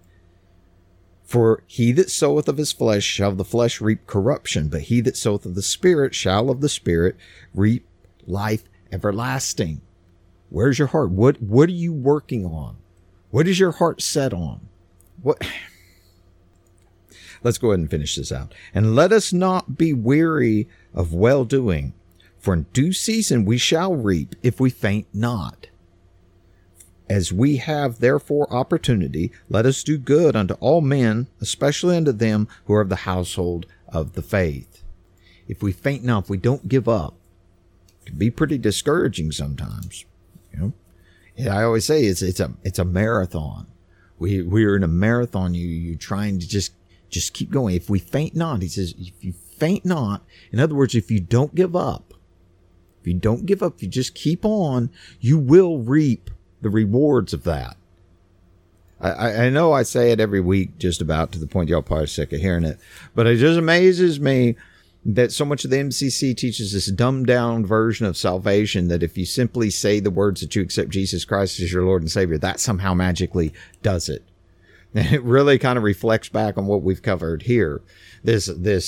For he that soweth of his flesh shall of the flesh reap corruption. But he that soweth of the Spirit shall of the Spirit reap life everlasting. Where's your heart? What are you working on? What is your heart set on? Let's go ahead and finish this out. And let us not be weary of well-doing, for in due season we shall reap if we faint not. As we have therefore opportunity, let us do good unto all men, especially unto them who are of the household of the faith. If we faint not, if we don't give up, it can be pretty discouraging sometimes. I always say it's a marathon. We're in a marathon. You're trying to just keep going. If we faint not, he says, if you faint not, in other words, if you don't give up, if you just keep on, you will reap the rewards of that. I know I say it every week just about, to the point y'all probably sick of hearing it, but it just amazes me that so much of the MCC teaches this dumbed down version of salvation, that if you simply say the words that you accept Jesus Christ as your Lord and Savior, that somehow magically does it. And it really kind of reflects back on what we've covered here. This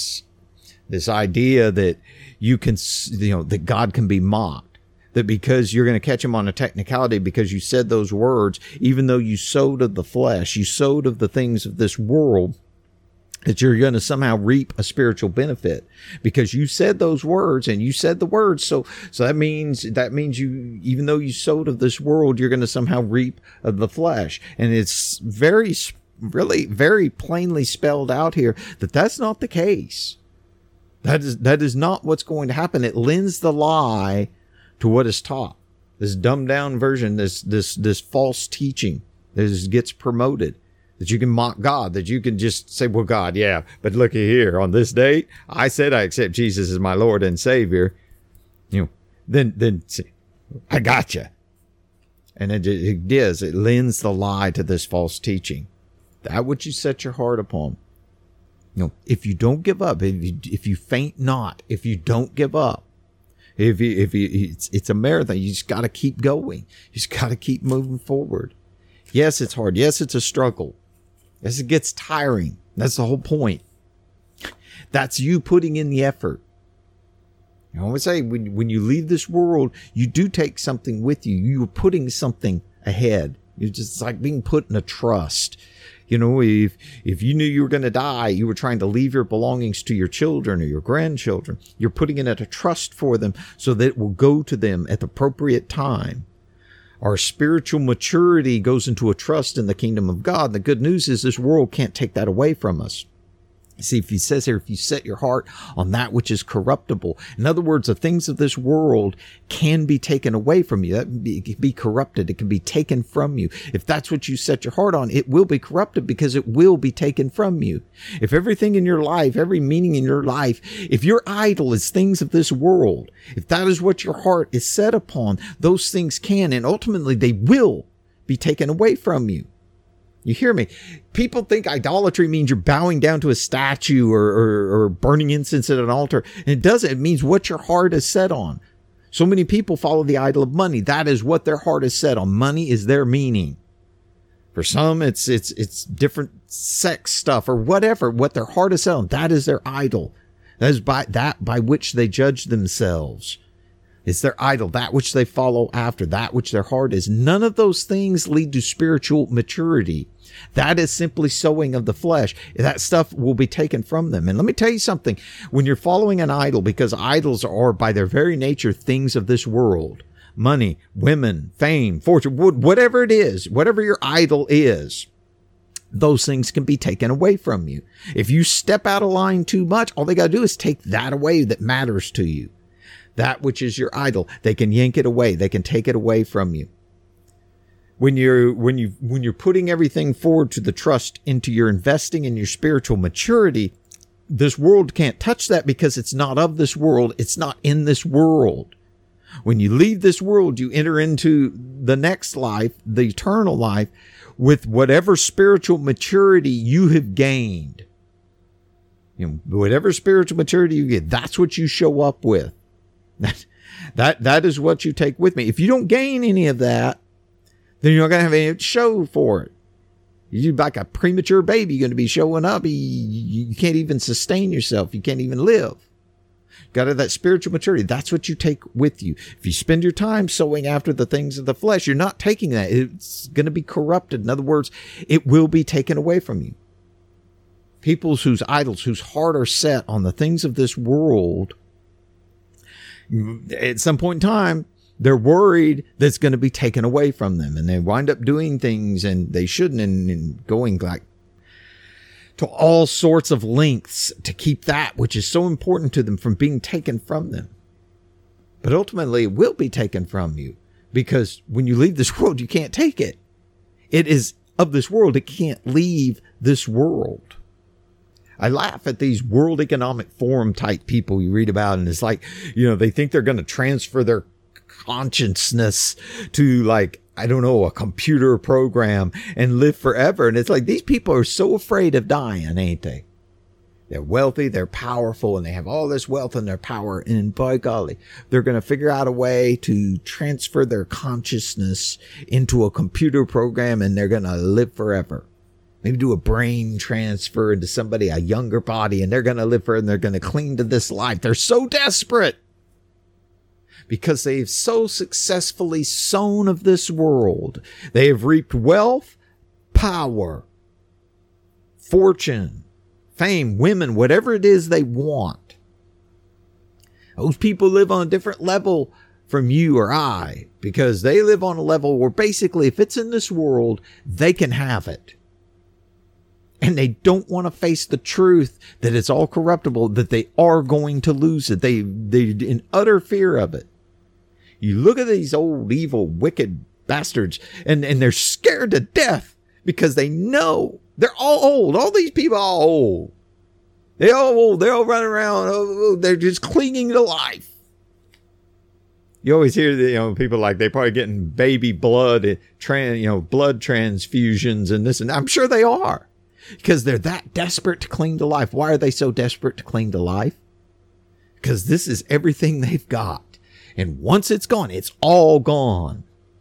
idea that you can, that God can be mocked. That because you're going to catch him on a technicality because you said those words, even though you sowed of the flesh, you sowed of the things of this world, that you're going to somehow reap a spiritual benefit because you said those words and you said the words. So that means you, even though you sowed of this world, you're going to somehow reap of the flesh. And it's really very plainly spelled out here that that's not the case. That is not what's going to happen. It lends the lie to what is taught. This dumbed down version, this false teaching that gets promoted, that you can mock God, that you can just say, well, God, yeah, but looky here, on this date, I said I accept Jesus as my Lord and Savior. Then I got you. And it lends the lie to this false teaching. That which you set your heart upon. If you don't give up, if you faint not, if you don't give up, it's a marathon. You just got to keep going. You just got to keep moving forward. Yes, it's hard. Yes, it's a struggle. Yes, it gets tiring. That's the whole point. That's you putting in the effort. I always say when you leave this world, you do take something with you. You're putting something ahead. It's like being put in a trust. If you knew you were going to die, you were trying to leave your belongings to your children or your grandchildren. You're putting it at a trust for them so that it will go to them at the appropriate time. Our spiritual maturity goes into a trust in the kingdom of God. The good news is this world can't take that away from us. See, if he says here, if you set your heart on that which is corruptible, in other words, the things of this world can be taken away from you. It can be corrupted. It can be taken from you. If that's what you set your heart on, it will be corrupted because it will be taken from you. If everything in your life, every meaning in your life, if your idol is things of this world, if that is what your heart is set upon, those things can, and ultimately they will be taken away from you. You hear me? People think idolatry means you're bowing down to a statue or burning incense at an altar. And it doesn't. It means what your heart is set on. So many people follow the idol of money. That is what their heart is set on. Money is their meaning. For some, it's different sex stuff or whatever. What their heart is set on, that is their idol. That is by which they judge themselves. It's their idol, that which they follow after, that which their heart is. None of those things lead to spiritual maturity. That is simply sowing of the flesh. That stuff will be taken from them. And let me tell you something. When you're following an idol, because idols are by their very nature things of this world, money, women, fame, fortune, whatever it is, whatever your idol is, those things can be taken away from you. If you step out of line too much, all they got to do is take that away that matters to you. That which is your idol, they can yank it away. They can take it away from you. When you're putting everything forward to the trust into your investing in your spiritual maturity, this world can't touch that because it's not of this world. It's not in this world. When you leave this world, you enter into the next life, the eternal life, with whatever spiritual maturity you have gained. Whatever spiritual maturity you get, that's what you show up with. That is what you take with me. If you don't gain any of that, then you're not going to have any to show for it. You're like a premature baby. You're going to be showing up. You can't even sustain yourself. You can't even live. Got to have that spiritual maturity. That's what you take with you. If you spend your time sowing after the things of the flesh, you're not taking that. It's going to be corrupted. In other words, it will be taken away from you. People whose idols, whose heart are set on the things of this world, at some point in time, they're worried that's going to be taken away from them. And they wind up doing things and they shouldn't, and going like to all sorts of lengths to keep that which is so important to them from being taken from them. But ultimately, it will be taken from you, because when you leave this world, you can't take it. It is of this world. It can't leave this world. I laugh at these World Economic Forum type people you read about, and it's like, they think they're going to transfer their consciousness to, like, I don't know, a computer program and live forever. And it's like, these people are so afraid of dying, ain't they? They're wealthy, they're powerful, and they have all this wealth and their power. And by golly, they're going to figure out a way to transfer their consciousness into a computer program, and they're going to live forever. Maybe do a brain transfer into somebody, a younger body, and they're going to live forever, and they're going to cling to this life. They're so desperate because they've so successfully sown of this world. They have reaped wealth, power, fortune, fame, women, whatever it is they want. Those people live on a different level from you or I, because they live on a level where basically if it's in this world, they can have it. And they don't want to face the truth that it's all corruptible, that they are going to lose it. They're in utter fear of it. You look at these old, evil, wicked bastards, and they're scared to death because they know they're all old. All these people are all old. They're all old. They're all running around. Oh, they're just clinging to life. You always hear people like they're probably getting baby blood, blood transfusions and this, and I'm sure they are, because they're that desperate to cling to life. Why are they so desperate to cling to life? Because this is everything they've got. And once it's gone, it's all gone.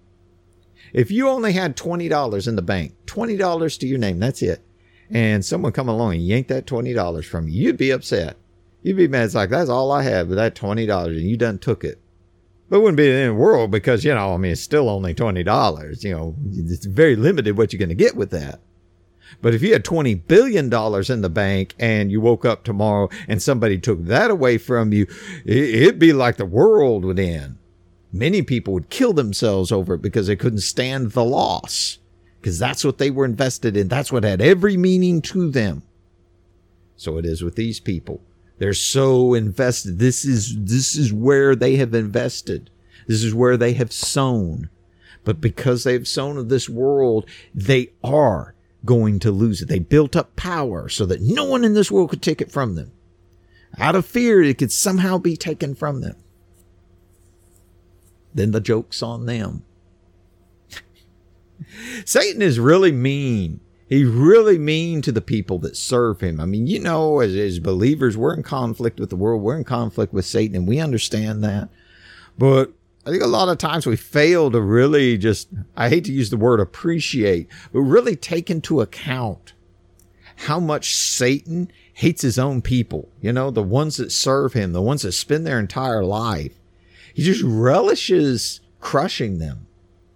If you only had $20 in the bank, $20 to your name, that's it, and someone come along and yank that $20 from you, you'd be upset. You'd be mad. It's like, that's all I have, but that $20, and you done took it. But it wouldn't be in the world because, it's still only $20. It's very limited what you're going to get with that. But if you had $20 billion in the bank and you woke up tomorrow and somebody took that away from you, it'd be like the world would end. Many people would kill themselves over it because they couldn't stand the loss, because that's what they were invested in. That's what had every meaning to them. So it is with these people. They're so invested. This is where they have invested. This is where they have sown. But because they've sown of this world, they are going to lose it. They built up power so that no one in this world could take it from them. Out of fear, it could somehow be taken from them. Then the joke's on them. Satan is really mean. He's really mean to the people that serve him. I mean, as believers, we're in conflict with the world. We're in conflict with Satan, and we understand that. But I think a lot of times we fail to really I hate to use the word appreciate, but really take into account how much Satan hates his own people. The ones that serve him, the ones that spend their entire life. He just relishes crushing them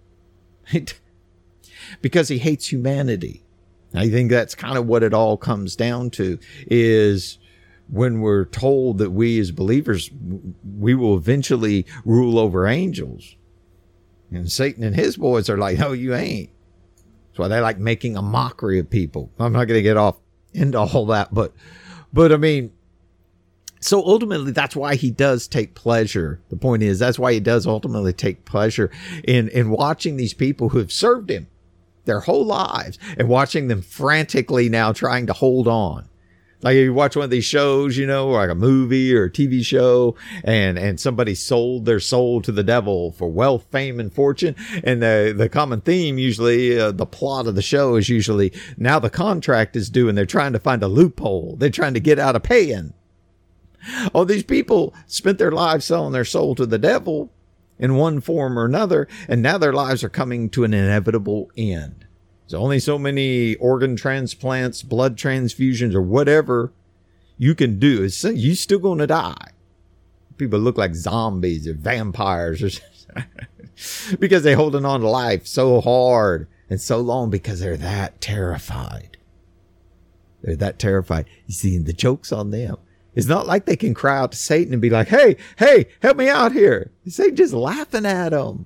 because he hates humanity. I think that's kind of what it all comes down to, is when we're told that we as believers, we will eventually rule over angels. And Satan and his boys are like, no, you ain't. That's why they like making a mockery of people. I'm not going to get off into all that, but I mean, so ultimately that's why he does take pleasure. The point is, that's why he does ultimately take pleasure in watching these people who have served him their whole lives and watching them frantically now trying to hold on. Like you watch one of these shows, like a movie or a TV show, and somebody sold their soul to the devil for wealth, fame, and fortune. And the common theme, usually the plot of the show is usually now the contract is due and they're trying to find a loophole. They're trying to get out of paying. Oh, these people spent their lives selling their soul to the devil in one form or another, and now their lives are coming to an inevitable end. There's only so many organ transplants, blood transfusions, or whatever you can do. You're still going to die. People look like zombies or vampires or because they're holding on to life so hard and so long because they're that terrified. They're that terrified. You see, the joke's on them. It's not like they can cry out to Satan and be like, hey, help me out here. Satan just laughing at them.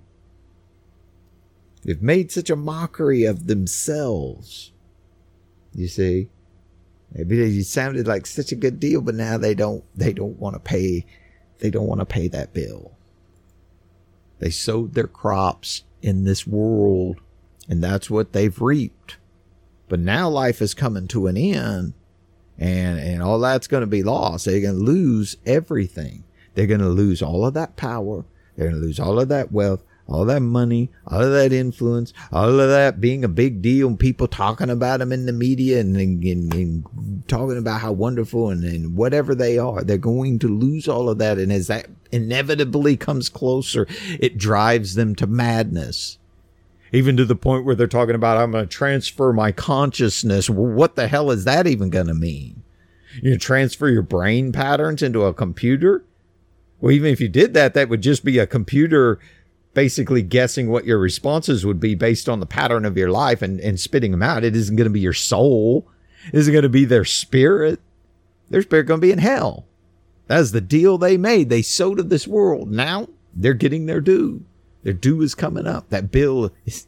They've made such a mockery of themselves. You see, maybe it sounded like such a good deal, but now they don't want to pay. They don't want to pay that bill. They sowed their crops in this world, and that's what they've reaped. But now life is coming to an end, and all that's going to be lost. They're going to lose everything. They're going to lose all of that power. They're going to lose all of that wealth, all of that money, all of that influence, all of that being a big deal, and people talking about them in the media and talking about how wonderful and whatever they are. They're going to lose all of that. And as that inevitably comes closer, it drives them to madness. Even to the point where they're talking about, I'm going to transfer my consciousness. Well, what the hell is that even going to mean? You transfer your brain patterns into a computer? Well, even if you did that, that would just be a computer basically guessing what your responses would be based on the pattern of your life and spitting them out. It isn't going to be your soul. It isn't going to be their spirit. Their spirit going to be in hell. That's the deal they made. They sowed to this world. Now they're getting their due. Their due is coming up. That bill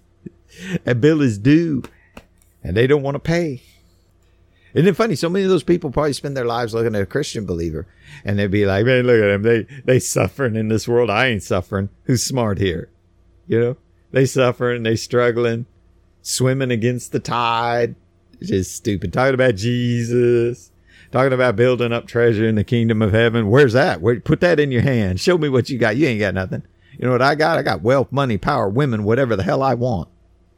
is due, and they don't want to pay. Isn't it funny? So many of those people probably spend their lives looking at a Christian believer, and they'd be like, man, look at them. They suffering in this world. I ain't suffering. Who's smart here? You know, they suffering, they struggling, swimming against the tide. It's just stupid. Talking about Jesus, talking about building up treasure in the kingdom of heaven. Where's that? Put that in your hand. Show me what you got. You ain't got nothing. You know what I got? I got wealth, money, power, women, whatever the hell I want.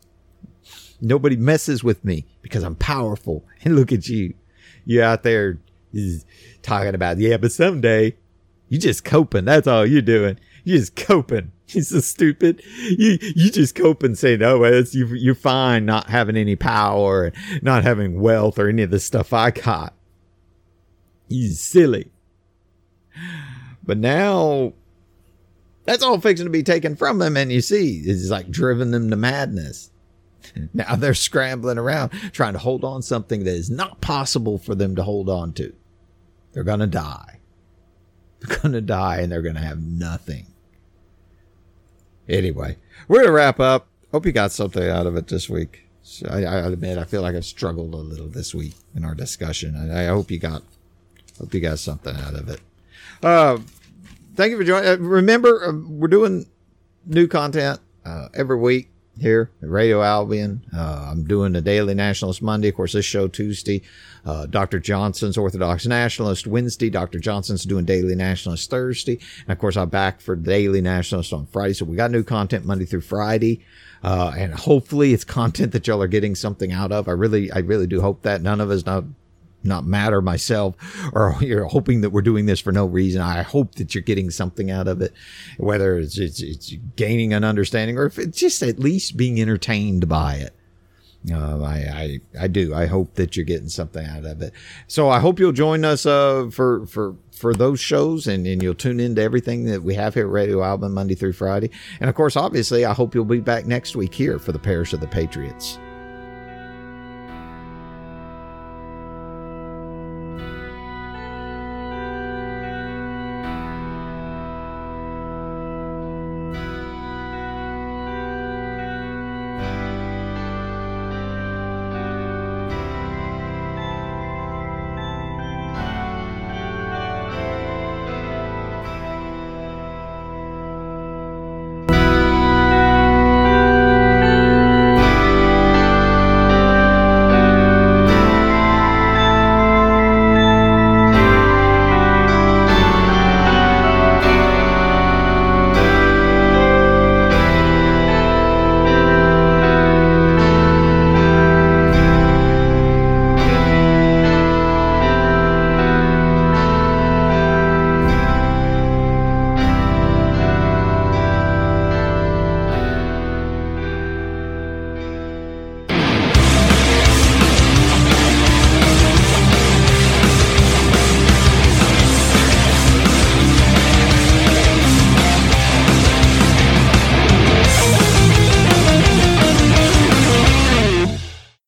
Nobody messes with me because I'm powerful. And look at you. You're out there talking about, yeah, but someday you just coping. That's all you're doing. You're just coping. You're so stupid. You just coping saying, oh, well, you're fine not having any power, not having wealth or any of the stuff I got. You're silly. But now that's all fixing to be taken from them. And you see, it's like driven them to madness. Now they're scrambling around trying to hold on something that is not possible for them to hold on to. They're going to die. They're going to die and they're going to have nothing. Anyway, we're going to wrap up. Hope you got something out of it this week. So I admit, I feel like I've struggled a little this week in our discussion. I hope you got something out of it. Thank you for joining. Remember, we're doing new content every week here at Radio Albion. I'm doing the Daily Nationalist Monday. Of course, this show Tuesday. Dr. Johnson's Orthodox Nationalist Wednesday. Dr. Johnson's doing Daily Nationalist Thursday. And of course, I'm back for Daily Nationalist on Friday. So we got new content Monday through Friday. And hopefully it's content that y'all are getting something out of. I really do hope that. None of us not matter myself, or you're hoping that we're doing this for no reason. I hope that you're getting something out of it, whether it's gaining an understanding or if it's just at least being entertained by it. I do. I hope that you're getting something out of it. So I hope you'll join us for those shows and you'll tune into everything that we have here at Radio Albion Monday through Friday. And of course, obviously, I hope you'll be back next week here for the Parish of the Patriots.